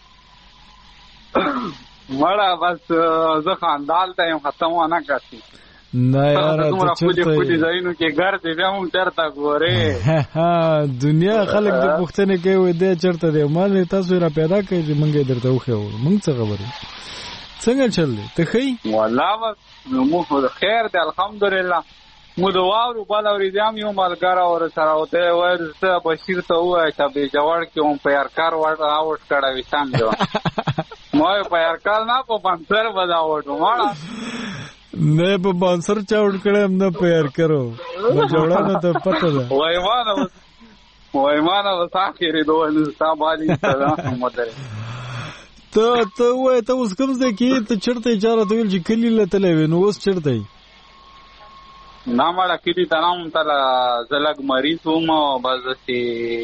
مړه بس زه خاندال ته ختم ونه کړی نه یار ته چرته خودي ځایونو کې ګرځي بیا هم چرته ګوره دنیا خلک د پښتنه کوي د چرته دی مال تاسو را پیدا کړئ چې مونږ درته وخو مونږ څه خبره څنګه چل ته خی والله مو خیر دی الحمدلله مو دوارو بل اوریدم یو مالګرا اور سره وته ورته بشیر ته وای چې به جوړ کې هم په یارکار ور اوټ کړه وسام دی مو په یارکار نه په بنسر ودا وټو ماړه نه په بانسر چاوډ کړم نه پیار کرو نو جوړانه ته پته ده وایمانه وساخری دوه صاحب ته مدر ته وای ته اوس کوم ځای کې ته چرته اجازه ته ویل چې کلی لته لوي نو اوس چرته نه مړه کلی ته نام تل زلګ مریض وم بازسي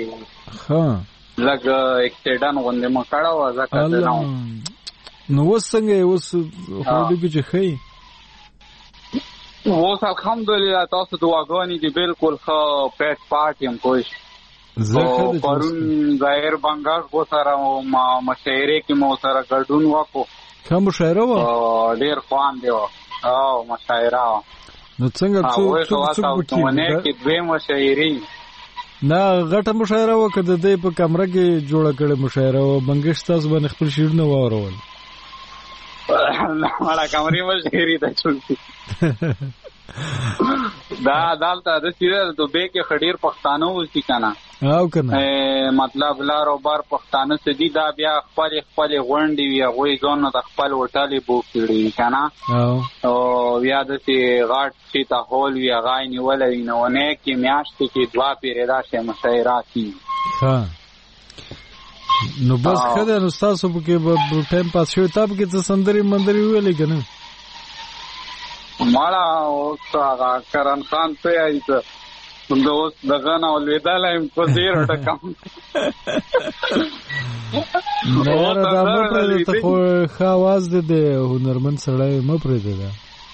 لګ اکسیډنټ غونډه ما کړه ځکه نو اوس څنګه اوس هډو کې چې خی اوس الحمدلله تاسو دعاګانې دي بالکل ښه پیټ پاټ یم کوش پرون ظاهر بنگاش کو سره مشاعره کې مو سره ګډون وکړو کوم مشاعره و ډیر خوان دی او مشاعره نو څنګه څو کې دوه مشاعري نه غټه مشاعره وکړه د په کمره کې جوړه کړه مشاعره و بنگش تاسو باندې خپل شیرونه واورول مړه کمرې مشاعري ته چولتي دا دالته د سیره د به کې خډیر پښتانه وسی کنه او کنه مطلب لارو بار پښتانه سدي دا بیا خپل غونډي وی غوي ځون د خپل وټالي بو کړی کنه او بیا د سی غاټ چې تا هول وی غاي نیولې نو نه کې میاشت کې دوا پیردا شه مشاعراتي ها نو بس خدای نو تاسو په ټایم پاس شو تاب کې څه سندري مندري ویلې کنه مالا اوس هغه کرن خان ته ایته دوست دغه نه ولېدل په زیرو ټکم نو دا مپره ته خو خواز د هنرمن سړی مپره ده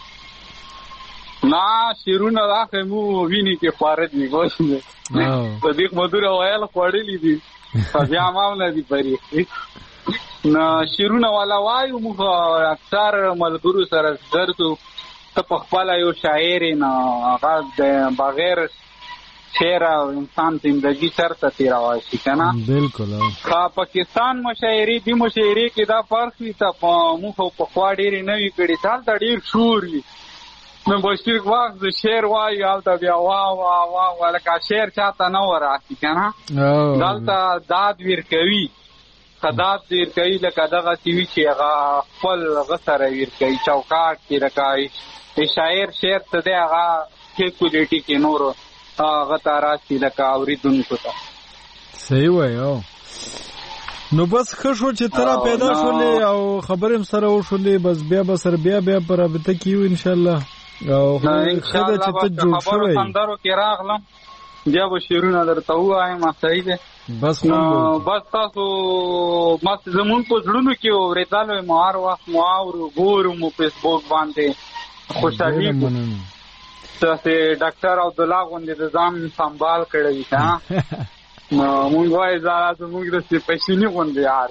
نا شیرونه راخه مو ویني کې فارد نیګوش په دې مدور وایل خوړلې دي بیا ماونه دي پری نا شیرونه والا وایو موږ اکثر ملګرو سره درته ته په خپل یو شاعر نه هغه بغیر شعر او انسان زندگی چرته تیروای شي کنه بالکل. پاکستان مشاعري دی مشاعري کې دا فرق وي ته موږ په خوا ډېرې نوي کړي دلته ډېر شور وي نو بشیر وخت د شعر وایي هلته بیا واه واه واه لکه شعر چاته نه وراسي کنه دلته داد ویر کوي خدات ویر کوي لکه دغسې وي چې هغه خپل هغه سره ویر کوي چوکاټ کې لکه شاعر شعر ته دی هغه کیلکولیټي کې نورو هغه ته راسي لکه اورېدونکو ته صحیح وایي. نو بس ښه شو چې ترا پیدا شولې او خبرې هم سره وشولې بس بیا به سره بیا په رابطه کې یو انشاءالله او ښه ده چې ته جوړ شوی سندرو کې راغلم بیا به شعرونه درته ووایم صحیح دی بس تاسو زمونږ په زړونو کې اورېدل مو هر وخت مو اورو ګورو مو فیسبوک باندې خوشحالي تاسې ډاکټر عبدالله غوندې د ځان سنبال کړی ښه مونږ وایي زموږ د پیشیني غوندې یار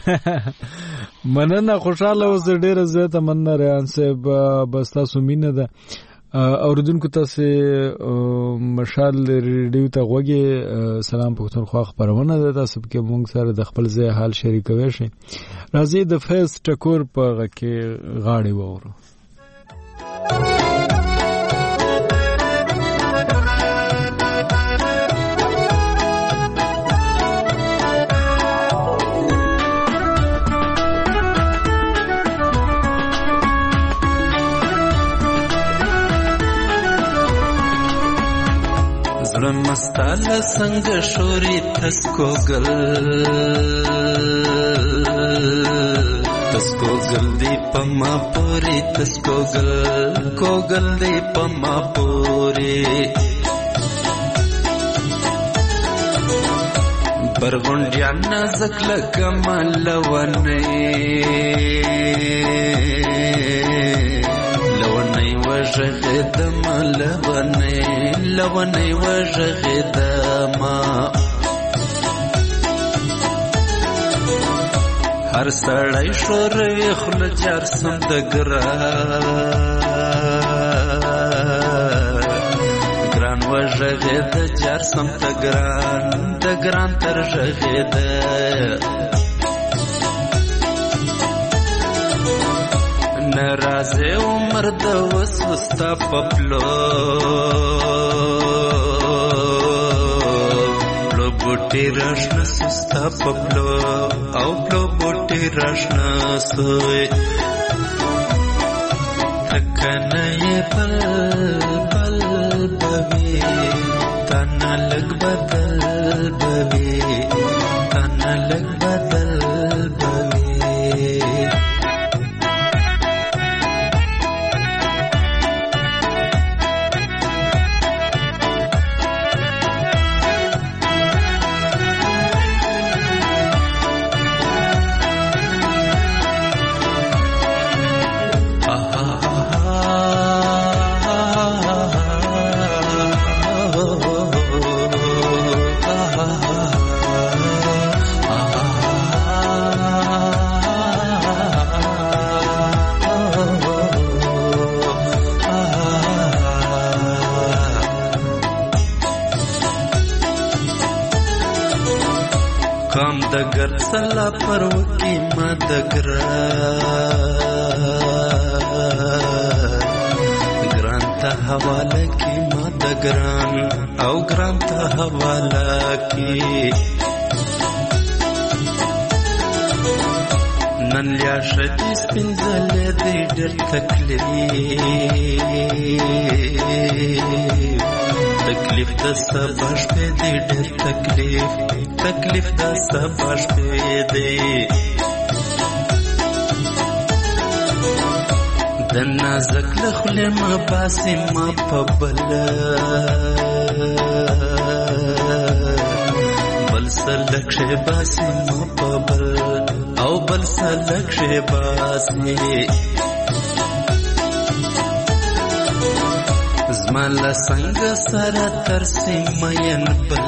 مننه خوشحاله اوسه ډېره زیاته مننه ریحان صاحب بس تاسو مینه ده اوریدونکو تاسې مشال ریډیو ته غوږی سلام پښتونخوا خپرونه ده تاسو پکې مونږ سره د خپل ځای حال شریکوي شئ راځئ د فیض ټکور په غږ کې غاړې واورو مستاله څنګه شوري تسکو گل دی پما پوری تسکو گل دی پما پوری برغونډیا نازک لکمل لونی وژغدم لونی وژغدم هر سړی شوروي خل جار سم د ګران وژغد جار سم د ګران تر ژغد نرازه عمر د وسوستا پپلو پلو بوټي راشنا سستا پپلو او پلو بوټي راشنا سوی تکنه بل بوي تانا لګ بدل بوي تانا لګ بدل بوي دگر سلا پر وکی ما دگران تا حواله کی ما دگران او گران تا حواله کی نن لیا شدی سپینزل دی ډیر تکلیف د سباش په دې ډېر تکلیف د سباش په دې د نازک لخل ما باسي ما په بل سلک شه باسي ما په او بل سلک شه باسي زمان لسنگ سر ترسی مین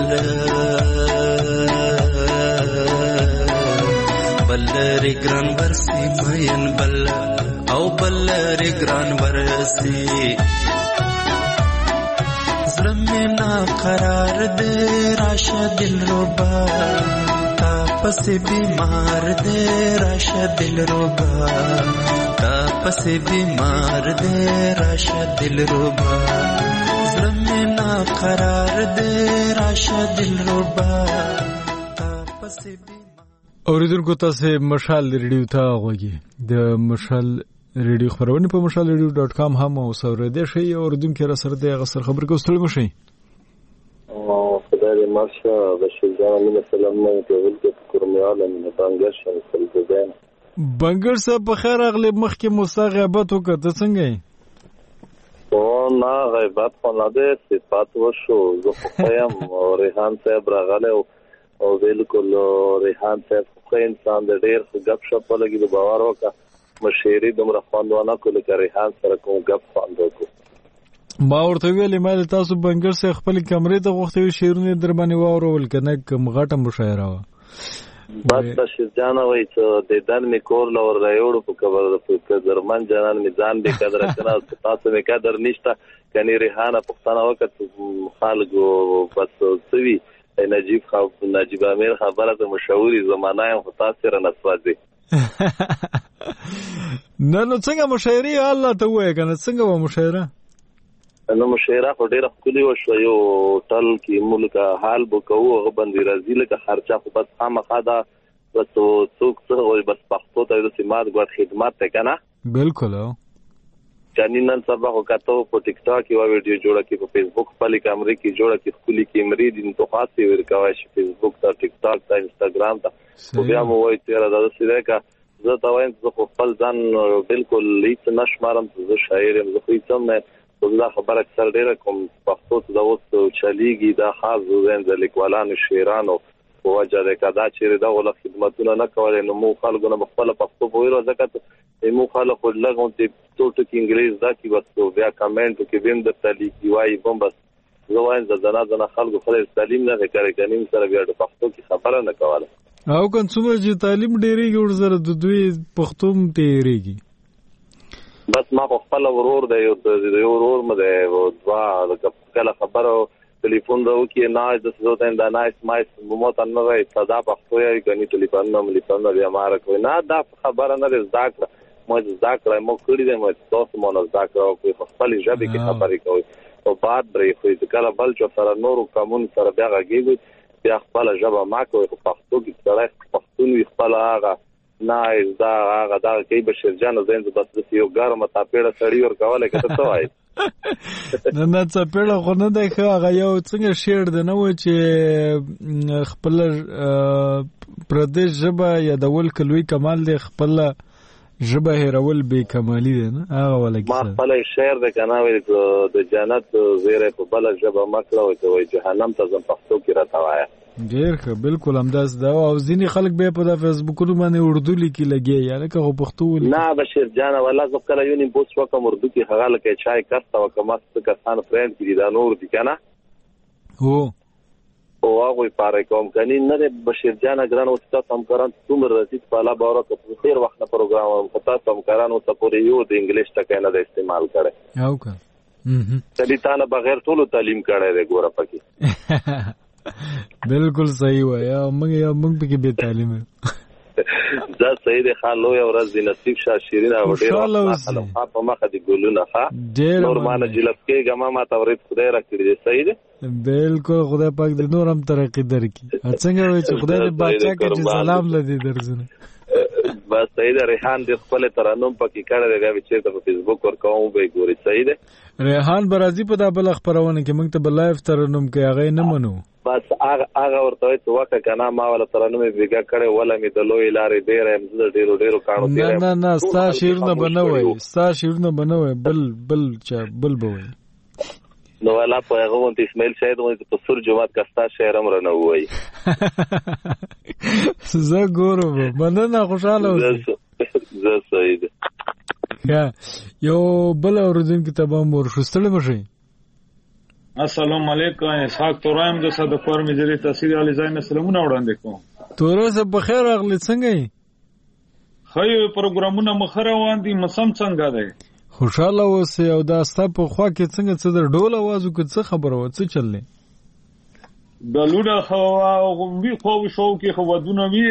بلری گران برسی مین او بلری گران برسی زرمی نا قرار دے راشه دلربا تا پس بیمار دے راشه دلربا تا پس بیمار دے راشه دلربا زمنا قرار دے راشه دلربا تا پس اوریدونکو تاسو مشال ریډیو ته غوږی د مشال ریډیو خبرونه په mashalradio.com هم اوسوریدئ شئ اوریدونکو را سره د غسر خبر کوستل مشي خدای دې ماشه بشیر جان علیه السلام نو ته ولته کورمیاله نه بنګر شم سلطان بنګر صاحب په خیر اغلی مخکې موسی غیبت وکړه څنګه یې او نه غیبت خو نه ده صفات وشو زه خو ریحان صاحب راغله او بالکل ریحان صاحب خو انسان د ډیر غب شپ لګي د باور وکړه مشيري دومره خواندونه کول چې ریحان سره کوم غب خواندو کو ما ورته ویلې مې تاسو بنګر سره خپل کمرې ته غوښتي شیرونه در باندې واورول کنه کوم غټه مشاعره و بس بشیر جان وای چې د دن می کور لور رايوړ په کبر په درمن جنان میزان به قدر کنه تاسو می قدر نشته کني ریحانه پښتنه وکړه خالګو بس سوي نجیب امیر خبره ته مشاوري زمانه هم تاسو را نسوځي نو څنګه مشاعري الله ته وای کنه څنګه و مشاعره نو مشاعره خو ډیره خولي وشو یو ټل کې ملک حال بوکو غبندې راځي لکه خرچه خو بس خامخا دا بس څوک څه وای بس پښتو ته د سیمات غوړ خدمت ته کنه بالکل چانینن سبا هو کاتو په ټیک ټاک یو ویډیو جوړه کې په فیسبوک خپل کیمرې کې جوړه کې خولي کیمرې دین ته خاصه ورکوي چې فیسبوک ته ټیک ټاک ته انستګرام ته بیا مو وای تیر دا سیده کا زه تا وایم زه خپل ځان بالکل هیڅ نشمارم زه شاعر یم زه هیڅ نه والله خبره اکثر ډیره کوم پښتو ته د اوس چلیږي دا خاص زین د لیکوالانو شاعرانو په وجه د کدا چې دا ول خدمتونه نه کولای نو مو خلکو نه خپل پښتو وایو ځکه مو خلکو لګون ته ټوټ کې انګلیش دا کی بس بیا کمنټ کې بیم د تعلیق وای بم بس زه وایم د زنا خلکو خپل تعلیم نه کوي کنیم سره بیا د پښتو کې خبره نه کوله او کنسومر چې تعلیم ډیریږي ورزره د دوی پښتوم تیریږي بس ما خپل ورور دی یو ورور مده دوا کله خبرو ټلیفون راو کې نه د زوته دا نایس مایس مو ته نه وای صدا پښتو یې کني ټلیفون نو مليفون بیا مار کوي نه دا خبره نه زده مو زده مو کړی دی مو تاسو مو نه زده کوي خپل ژبه کې خبرې کوي او بعد برې خو کله بل چې سره نورو قانون سره بیا غږیږي بیا خپل ژبه ما کوي پښتو کې سره پښتون وي خپل هغه نایس دا هغه دا کې بشیر جان زین بس یو ګرمه تاپېړه سړی ور کوله کته څه وای نه تاپېړه خو نه دی هغه یو څنګه شعر دی نه و چې خپل پردیش ژبه یادول کلوي کمال دی خپل ژبه هیرول به کمالی دی نه هغه ولګي ما خپل شعر د کنه وی د جنت زیره په بل ژبه مکړه وي جهنم ته زم پښتو کې راته وایا ډیر ښه بالکل همداس دا او ځینې خلک به په فیسبوکونو باندې اردو لیکي لګي یعنی که خو پښتو نه بشیر جان والله زه کله یو نیم بوس وکم اردو کې هغه لکه چای کاستا وکم است کسان فرند کې دا نور دي کنه هو او هغه پاره کوم کني نه بشیر جان ګران او تاسو هم کاران څومره رسید په لا باور په ډیر وخت پروګرام او تاسو هم کاران او تاسو یو د انګلیش ټکی نه استعمال کړي او که تلی تعالی بغیر ټول تعلیم کړي دی ګوره پکې بالکل صحیح وای موږ به کې به تعلیم دا صحیح دی خالو یو ورځ د نصیب شاه شیرین او ډیر په مخه دی ګلونه ښه نورمانه جلب کې ګما ما تورید خدای را کړی دی صحیح دی بالکل خدای پاک دې نور هم ترقی درکړي څنګه وای چې خدای دې بچا کې چې سلام لدی درځنه بس صحیح دی ریحان دې خپل ترانم پکې کړی دی چې په فیسبوک ورکوم به ګوري صحیح دی ریحان برازي په د بل خبرونه کې موږ ته بل لایف ترانم کې هغه نه منو بس هغه ورته وکړه کنه ما ولا ترانم بیګه کړي ولا می د لوی لارې ډیر هم ډیرو کانو ډیر نه ستا شیرونه بنوي ستا شیرونه بنوي بل چا بل بوي نو ولا په هغه وانت اسماعیل شاید وانت په سر جماعت کستا شعر امر نه وای زه ګورم مننه خوشاله اوسې زه سعید یا یو بل اوردون کتابه مور شستل مشي السلام علیکم اسحاق تورایم د صد فورم جری تحصیل علی زین سلامونه وړاندې کوم تورا سه بخیر اغلی څنګه یې خیر پروګرامونه مخره واندي مسم څنګه ده خوشاله اوسې او دا ستا په خوا کې څنګه څه د ډول आवाज وکړ څه خبره و څه چللې دلونه خو وی خو شو کې خو ودونه وی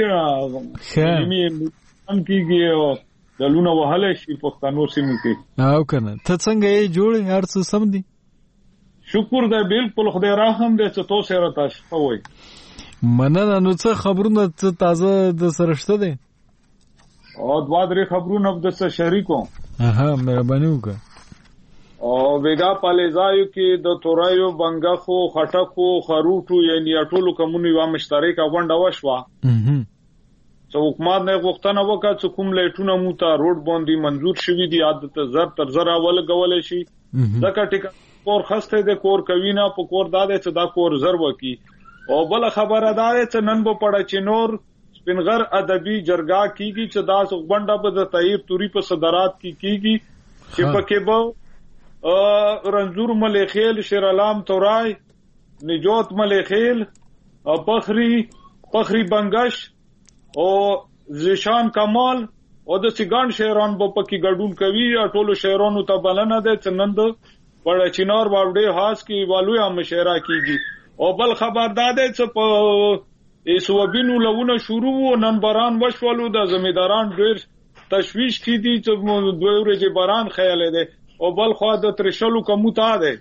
هم کېږي او دلونه وهله شي پښتنو سیمو کې او کنه ته څنګه یې جوړې هر څه سم دي شکر دې بالکل خدای رحم دې چې تاسو سره تاسو وای مننه نو څه خبرونه تازه د سرشته دي او دوا درې خبرونه د څه شریکو مهرباني وکړه او ویګا پالیزایو کې د تورایو بنګخو خټکو خروټو یعنی ټولو کومونو یو مشترکه غونډه وشوه چې حکومت نه غوښتنه وکړه چې کوم لایټونه مو ته روډ باندې منزور شوي دي عادت زر تر زر اول غول شي ځکه ټیکا کور خسته د کور کوینا په کور داده چې دا کور زر وکي او بل خبره ده چې نن به پړه چې نور سپینغر ادبي جرګه کیږي چې دا غونډه به د طاهر توري په صدارت کې کیږي چې پکې به رنزور ملخیل شیرالام تورای نجات ملخیل او فخری بنگش او زیشان کمال او د سیګان شهران په پکې ګډون کوي ټولو شهرانو ته بلنه ده چې نن د پړه چینار باوډې هاس کې والویا مشاعره کیږي او بل خبر داده چې په ایسوبینو لونه شروع و نن باران وشولو د زمیداران ډیر تشویش کی دي چې دوه ورځې باران خیال ده او بل خو د ترشلو کومه ده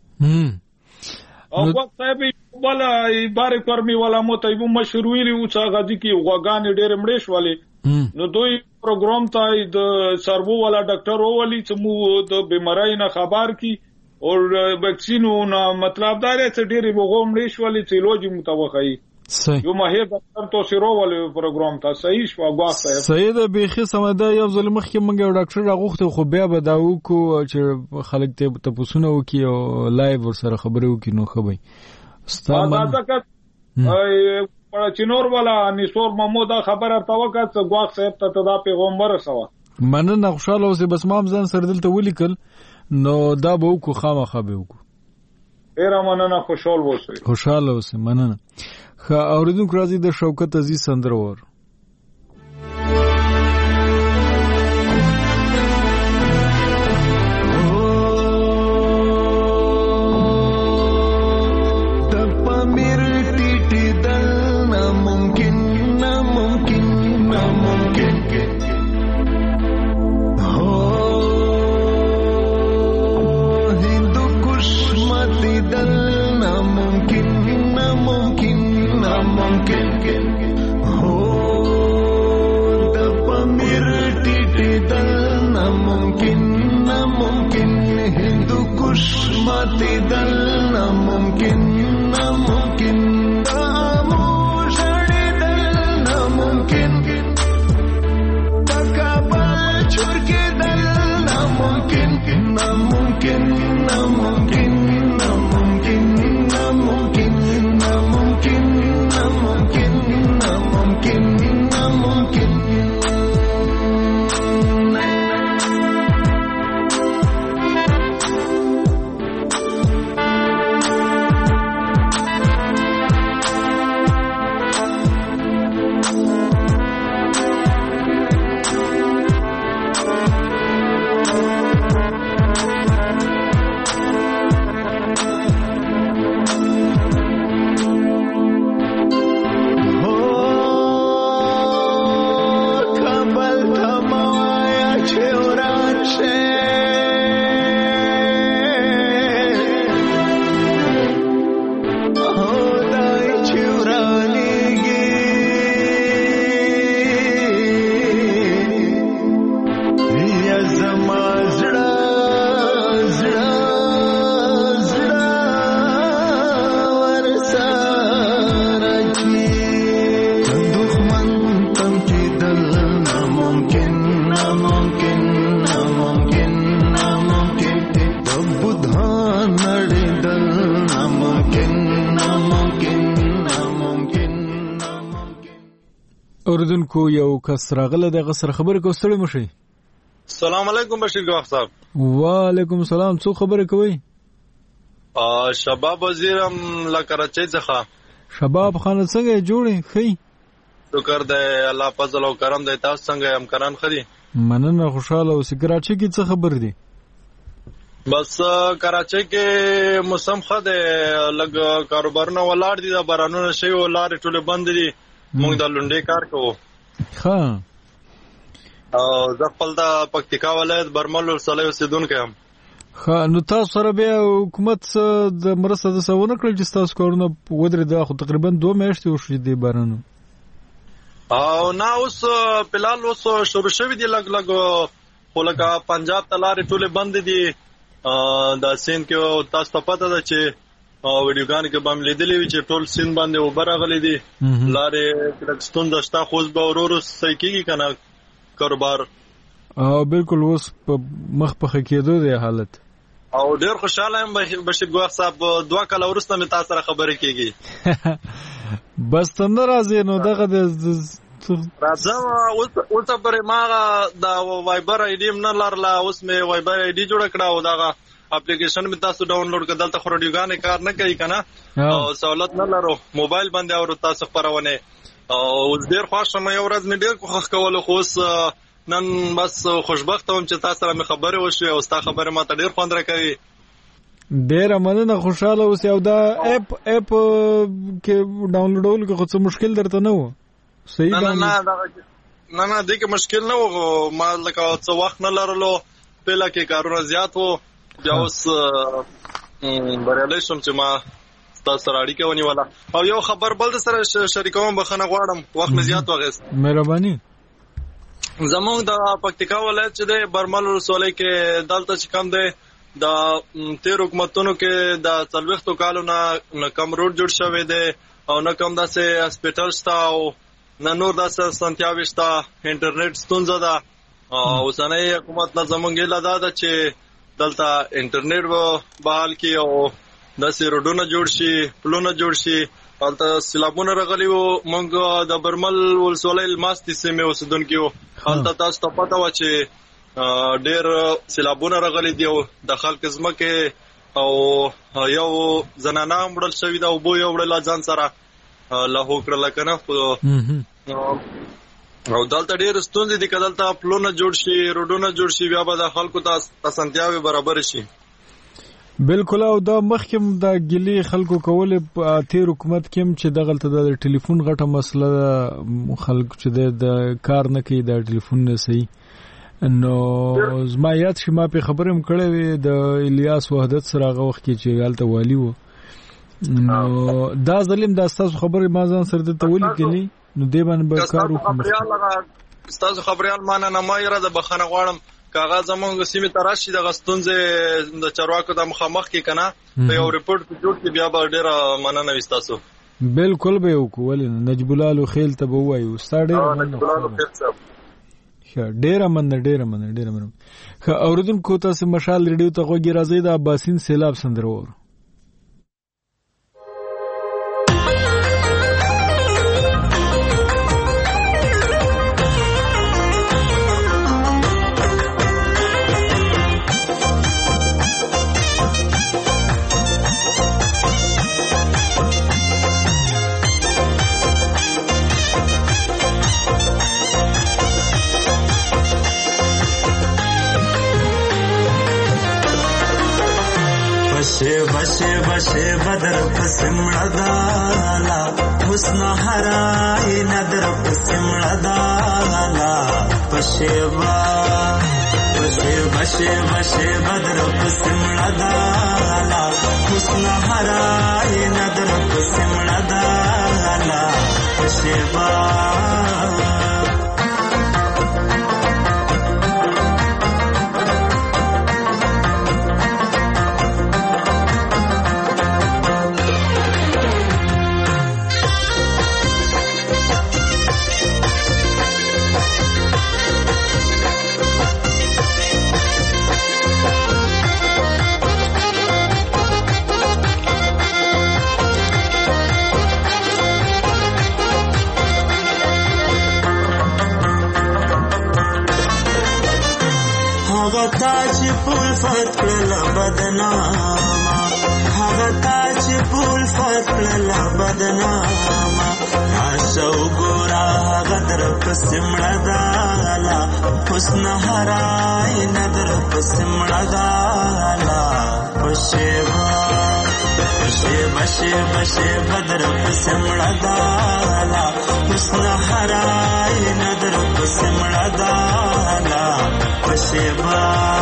او وخت صاحب بل بارک ورمي ولا متایبو مشروعي او څنګه غدي کې غوګان ډېر مړېش والے نو دوی پروګرام ته د سربو والا ډاکټر وولي چې مو د بیماری نه خبر کی او ویکسینو نه مطلب دا دی چې ډېر وګوم مړېش والے چې لوجي متوخی یو ماهر ډاکټر تو سیرو والے پروګرام ته صحیح شو غواړم صحیح ده بيخي سمدا یو ځل مخکې مونږ یو ډاکټر راغوخته خو بیا به دا وکړو چې خلک ته تاسو وکي او لایو ور سره خبرو وکي نو خبري ستاسو پړه چینور والا نثور محمود خبر ارتاوکه چې غواخ صاحب ته دا پیغمبر سوا مننه خوشاله اوسې بس مام ځان سره دلته ولیکل نو دا به وکړو خامخا به وکړو ډیر مننه خوشاله اوسې مننه خا اوریدونکو راځي د شوکت عزیز سندرور اوردونکو یو کس راغله دغه سره خبرې کوستړې مشي. السلام علیکم بشیر ګواخ صاحب. وعلیکم السلام. څو خبرې کوي؟ شباب وزیرم لا کراچۍ څخه. شباب خان څنګه جوړې خې؟ شکر دې الله فضل او کرم دې تاسو څنګه هم کران خري. مننه خوشاله او کراچۍ کې څه خبر دي؟ بس کراچۍ کې موسم ښه دی، لږ کاروبارونه ولاړ دي، د بارانونو شوي و، لارې ټولې بند دي، موږ د لونډۍ کار کوو. ښه، او زه خپل د پکتیکا ولایت برمل ولسوالۍ اوسېدونکی یم. ښه، نو تاسو سره بیا حکومت د مرسته داسې ونه کړل چې ستاسو کارونه ودرېده؟ خو تقریبا 2 میاشتې وشوې دې بارانو. او نه، اوس فلحال اوس شروع شوي دي لږ لږ، خو لکه پنجاب ته لارې ټولې بند دي. د سیند کې تاسو ته پته ده چې ویډیوګانو کې به هم لیدلې وي چې ټول سیند باندې اوبه راغلي دي، لارې لږ ستونزه شته، خو اوس به ورو ورو صحیح کېږي که نه کاروبار. بالکل اوس په مخ پخه کېدو دی حالت. او ډېر خوشحاله یم بشیر ګواښ صاحب، 2 کاله وروسته مې تاسو سره خبرې کېږي. بس ته نه راځې نو دغه راځم. اوس پرې ما د وایبر آی ډي نه لرله، اوس مې وایبر آی ډي جوړه کړه او دغه اپلیکیشن مې تاسو ډاونلوډ کړه. دلته خو راډیوګانې کار نه کوي که نه، او سہولت نه لرو، موبایل باندې اورو تاسو خپرونې. اوس ډېر خوښ یم، یو ورځ مې ډېر کوښښ کولو، خو اوس نن بس خوشبخته وم چې تاسو سره مې خبرې وشوې او ستا خبرې ما ته ډېر خوند راکوي. ډېره مننه، خوشحاله اوسې. او دا اپ کې ډاونلوډول کې خو څه مشکل درته نه و؟ صحیح نه دې کې مشکل نه و، ما لکه څه وخت نه لرلو، پهله کې کارونه زیات و، بیا اوس بریالی شوم چې ما تاسو سره اړیکه ونیوله. او یو خبر بل سره شریکوم، بخښنه غواړم، وخت مې زیات واخیست. مهرباني. زموږ د پکتیکا ولایت چې دی برمل ولسوالۍ کې، دلته چې کم دی د 13 حکومتونو کې د 40 کالو نه کم روډ جوړ شوی دی، او نه کم داسې هسپیټل شته، او نه نور داسې سنتیاوې شته. انټرنیټ ستونزه ده. اوسنی حکومت نه زموږ هیله دا ده چې دلته انټرنیټ بحال کړي او داسې روډونه جوړ شي، پلونه جوړ شي. هلته سیلابونه راغلي وو، موږ د برمل ولسوالۍ لماستې سیمې اوسېدونکي وو. هلته تاسو ته پته وه چې ډېر سیلابونه راغلي دي او د خلک ځمکې، او یو زنانه هم وړل شوي ده، اوبو یې وړله ځان سره لاهو کړله که نه. او دلته ډېرې ستونزې دي، که دلته پلونه جوړ شي، روډونه جوړ شي، بیا به د خلکو ته اسانتیاوې برابر شي. بالکل. او دا مخکې د ګیلې خلکو کولې په 13 حکومت کې هم چې دغلته د ټلیفون غټه مسله ده، خلک چې د کار نه کوي د ټلیفون نه صحیح. نو زما یاد شي ما په خبرې هم کړې وې د الیاس وحدت سره هغه وخت کې چې هلته والي و. نو دا ظلم دا ستاسو خبرې ما ځان سره درته ولیکلې، نو دې باندې به کار وکړو. ستاسو خبریال مننه، ما یې راځه بخښنه غواړم که هغه زموږ سیمې ته راشي دغه ستونزې د چارواکو د مخامخ کې که نه په یو ریپورټ کې جوړ کړي، بیا به ډېره مننه وي ستاسو. بالکل به یې وکړو، ولې نه. نجیب الله لوخیل ته به ووایو ستا ډېره مننه. ډېره مننه. ښه اورېدونکو، تاسو مشال ریډیو ته غوږ راځئ. د عباسین سیلاب سندره واورو. بشه بدر پسمړه دالا حسن هراي ندر پسمړه دالا بشه بدر پسمړه دالا حسن هراي ندر پسمړه دالا بشه تاج پول فتل بدناما هغه تاج پول فتل بدناما عاشو ګورا هغه در پسمړه دالا حسن هرای ندر پسمړه دالا پشیبا پشیبا شیبا شیبا در پسمړه دالا حسن هرای ندر پسمړه دالا پشیبا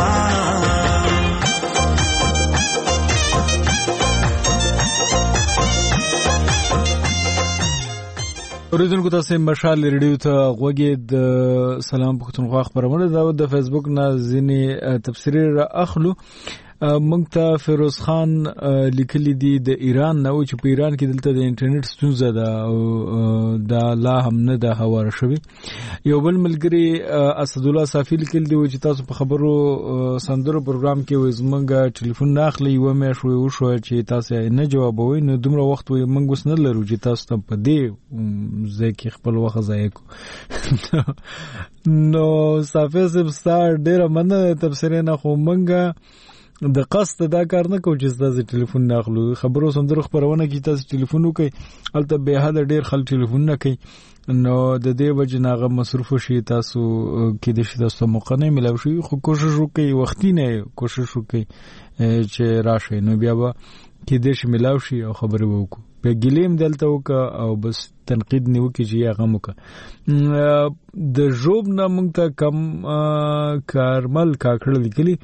اوریدونکو تاسو مشال ریډیو ته غوږی د سلام پښتونخوا خبرونه دا د فیسبوک نه ځینی تفسیری را اخلو مونږ ته فیروز خان لیکلی دی د ایران نو چې په ایران کې دلته د انټرنیټ ستونزه ده او دا لا هم نه ده هواره شوی. یو بل ملګری اسد الله صافی لیکل دی چې تاسو په خبرو سندرو پروګرام کې وزمنګ ټلیفون ناخلی و مې شو چې تاسو نه جوابوي نو دومره وخت وي مونږ وس نه لرو چې تاسو ته په دې ځکه خپل وخت ضایع کو نو صافی سبستار ډیره مننه تفسیر نه خو مونږ د قصد دا کار نه کوم چې تاسو ټلیفون ناخلو خبرو سندرو خبرونه کې تاسو ټلیفون وکي البته به حد ډیر خلک ټلیفون نه کوي نو د دې وجه ناغه مصرف شي تاسو کې د شي تاسو موقع نه ملو شي خو کوشش وکي وختي نه کوشش وکي چې راشي نو بیا به کې د شي ملو شي او خبرو وکړو په ګلیم دلته وک او بس تنقید نیو کې چې هغه موکه د جوب نه مونږ ته کم کارمل کاکړه لیکلي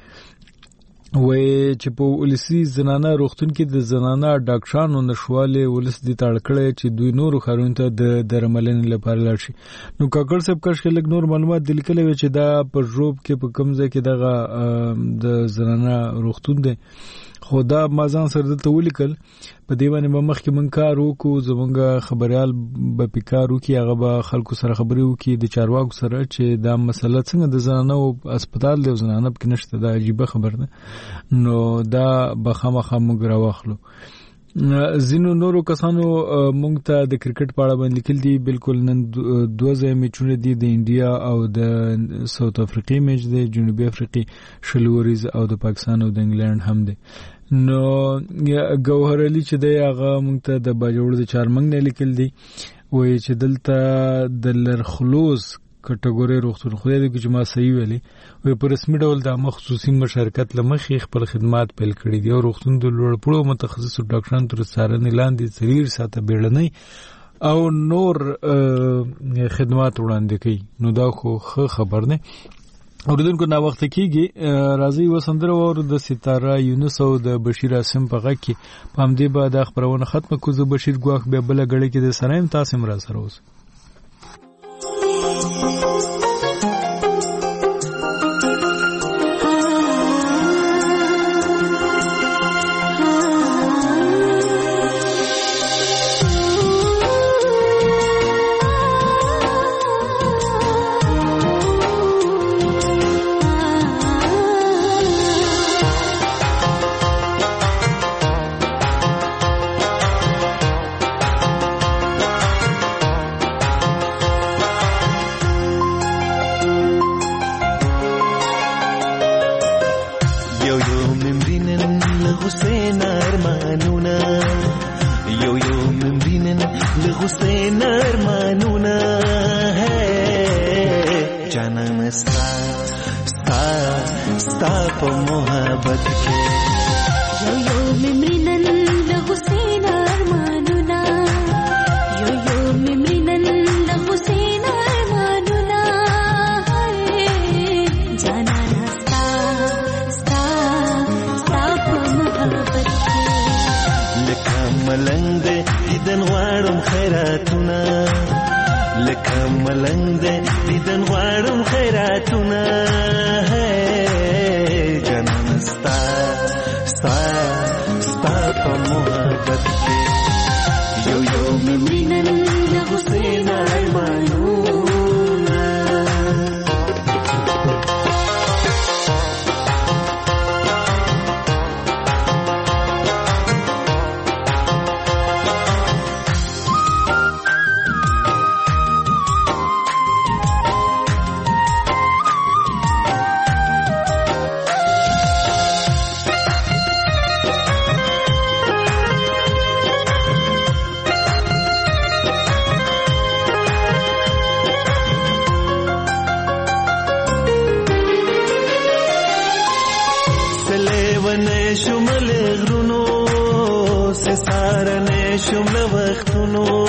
وې چې په ولسی زنانه روغتون کې د زنانه ډاکټرانو نشواله ولس دي تړکړې چې دوی نور خارون ته د درملنې لپاره لاړ شي نو کاکړ صاحب کښ کې لګ نور معلومات دلیکلې و چې دا په جوب کې په کمزه کې دغه د زنانه روغتون دی خدا مازان سره دلته ولیکل په دیوانه مخ کې من کار وکړو زمونږ خبريال به پکارو کې هغه به خلکو سره خبرې وکړي د چارواکو سره چې دا مسله څنګه د زنانه او هسپتال دی زنانه کې نشته دا عجیب خبر ده نو دا بخامخه موږ راوخلو زینو نورو کسانو مونږ ته د کرکټ په اړه باندې لیکل دي بالکل نن دوه ځای میچونه دي د انډیا او د ساوث افریقي میچ دی جنوبي افریقي شلوریز او د پاکستان او د انګلند هم دی نو ګوهر علي چې دی هغه مونږ ته د باجوړ د چارمنګ نه لیکل دي وای چې دلته د لرخلوز کټګوري روغتون خو دې چې ما صحیح ویلي وي په رسمي ډول د مخصوصي مشارکت لمخې خپل خدمات پیل کړې دي او روغتون د لوړپوړو متخصصو ډاکټرانو تر څارنې لاندې سریر ساته بیړنۍ او نور خدمات وړاندې کوي نو دا خو خبر نه اوریدونکو نا وخت کېږي راځي وسندره ور د ستاره یونس او د بشیر اسم په غږ کې پام دې بعد خبرونه ختمه کوزه بشیر ګواخ به بل غړي کې د سرایم تاسو مرا سره اوس شوم له وختونو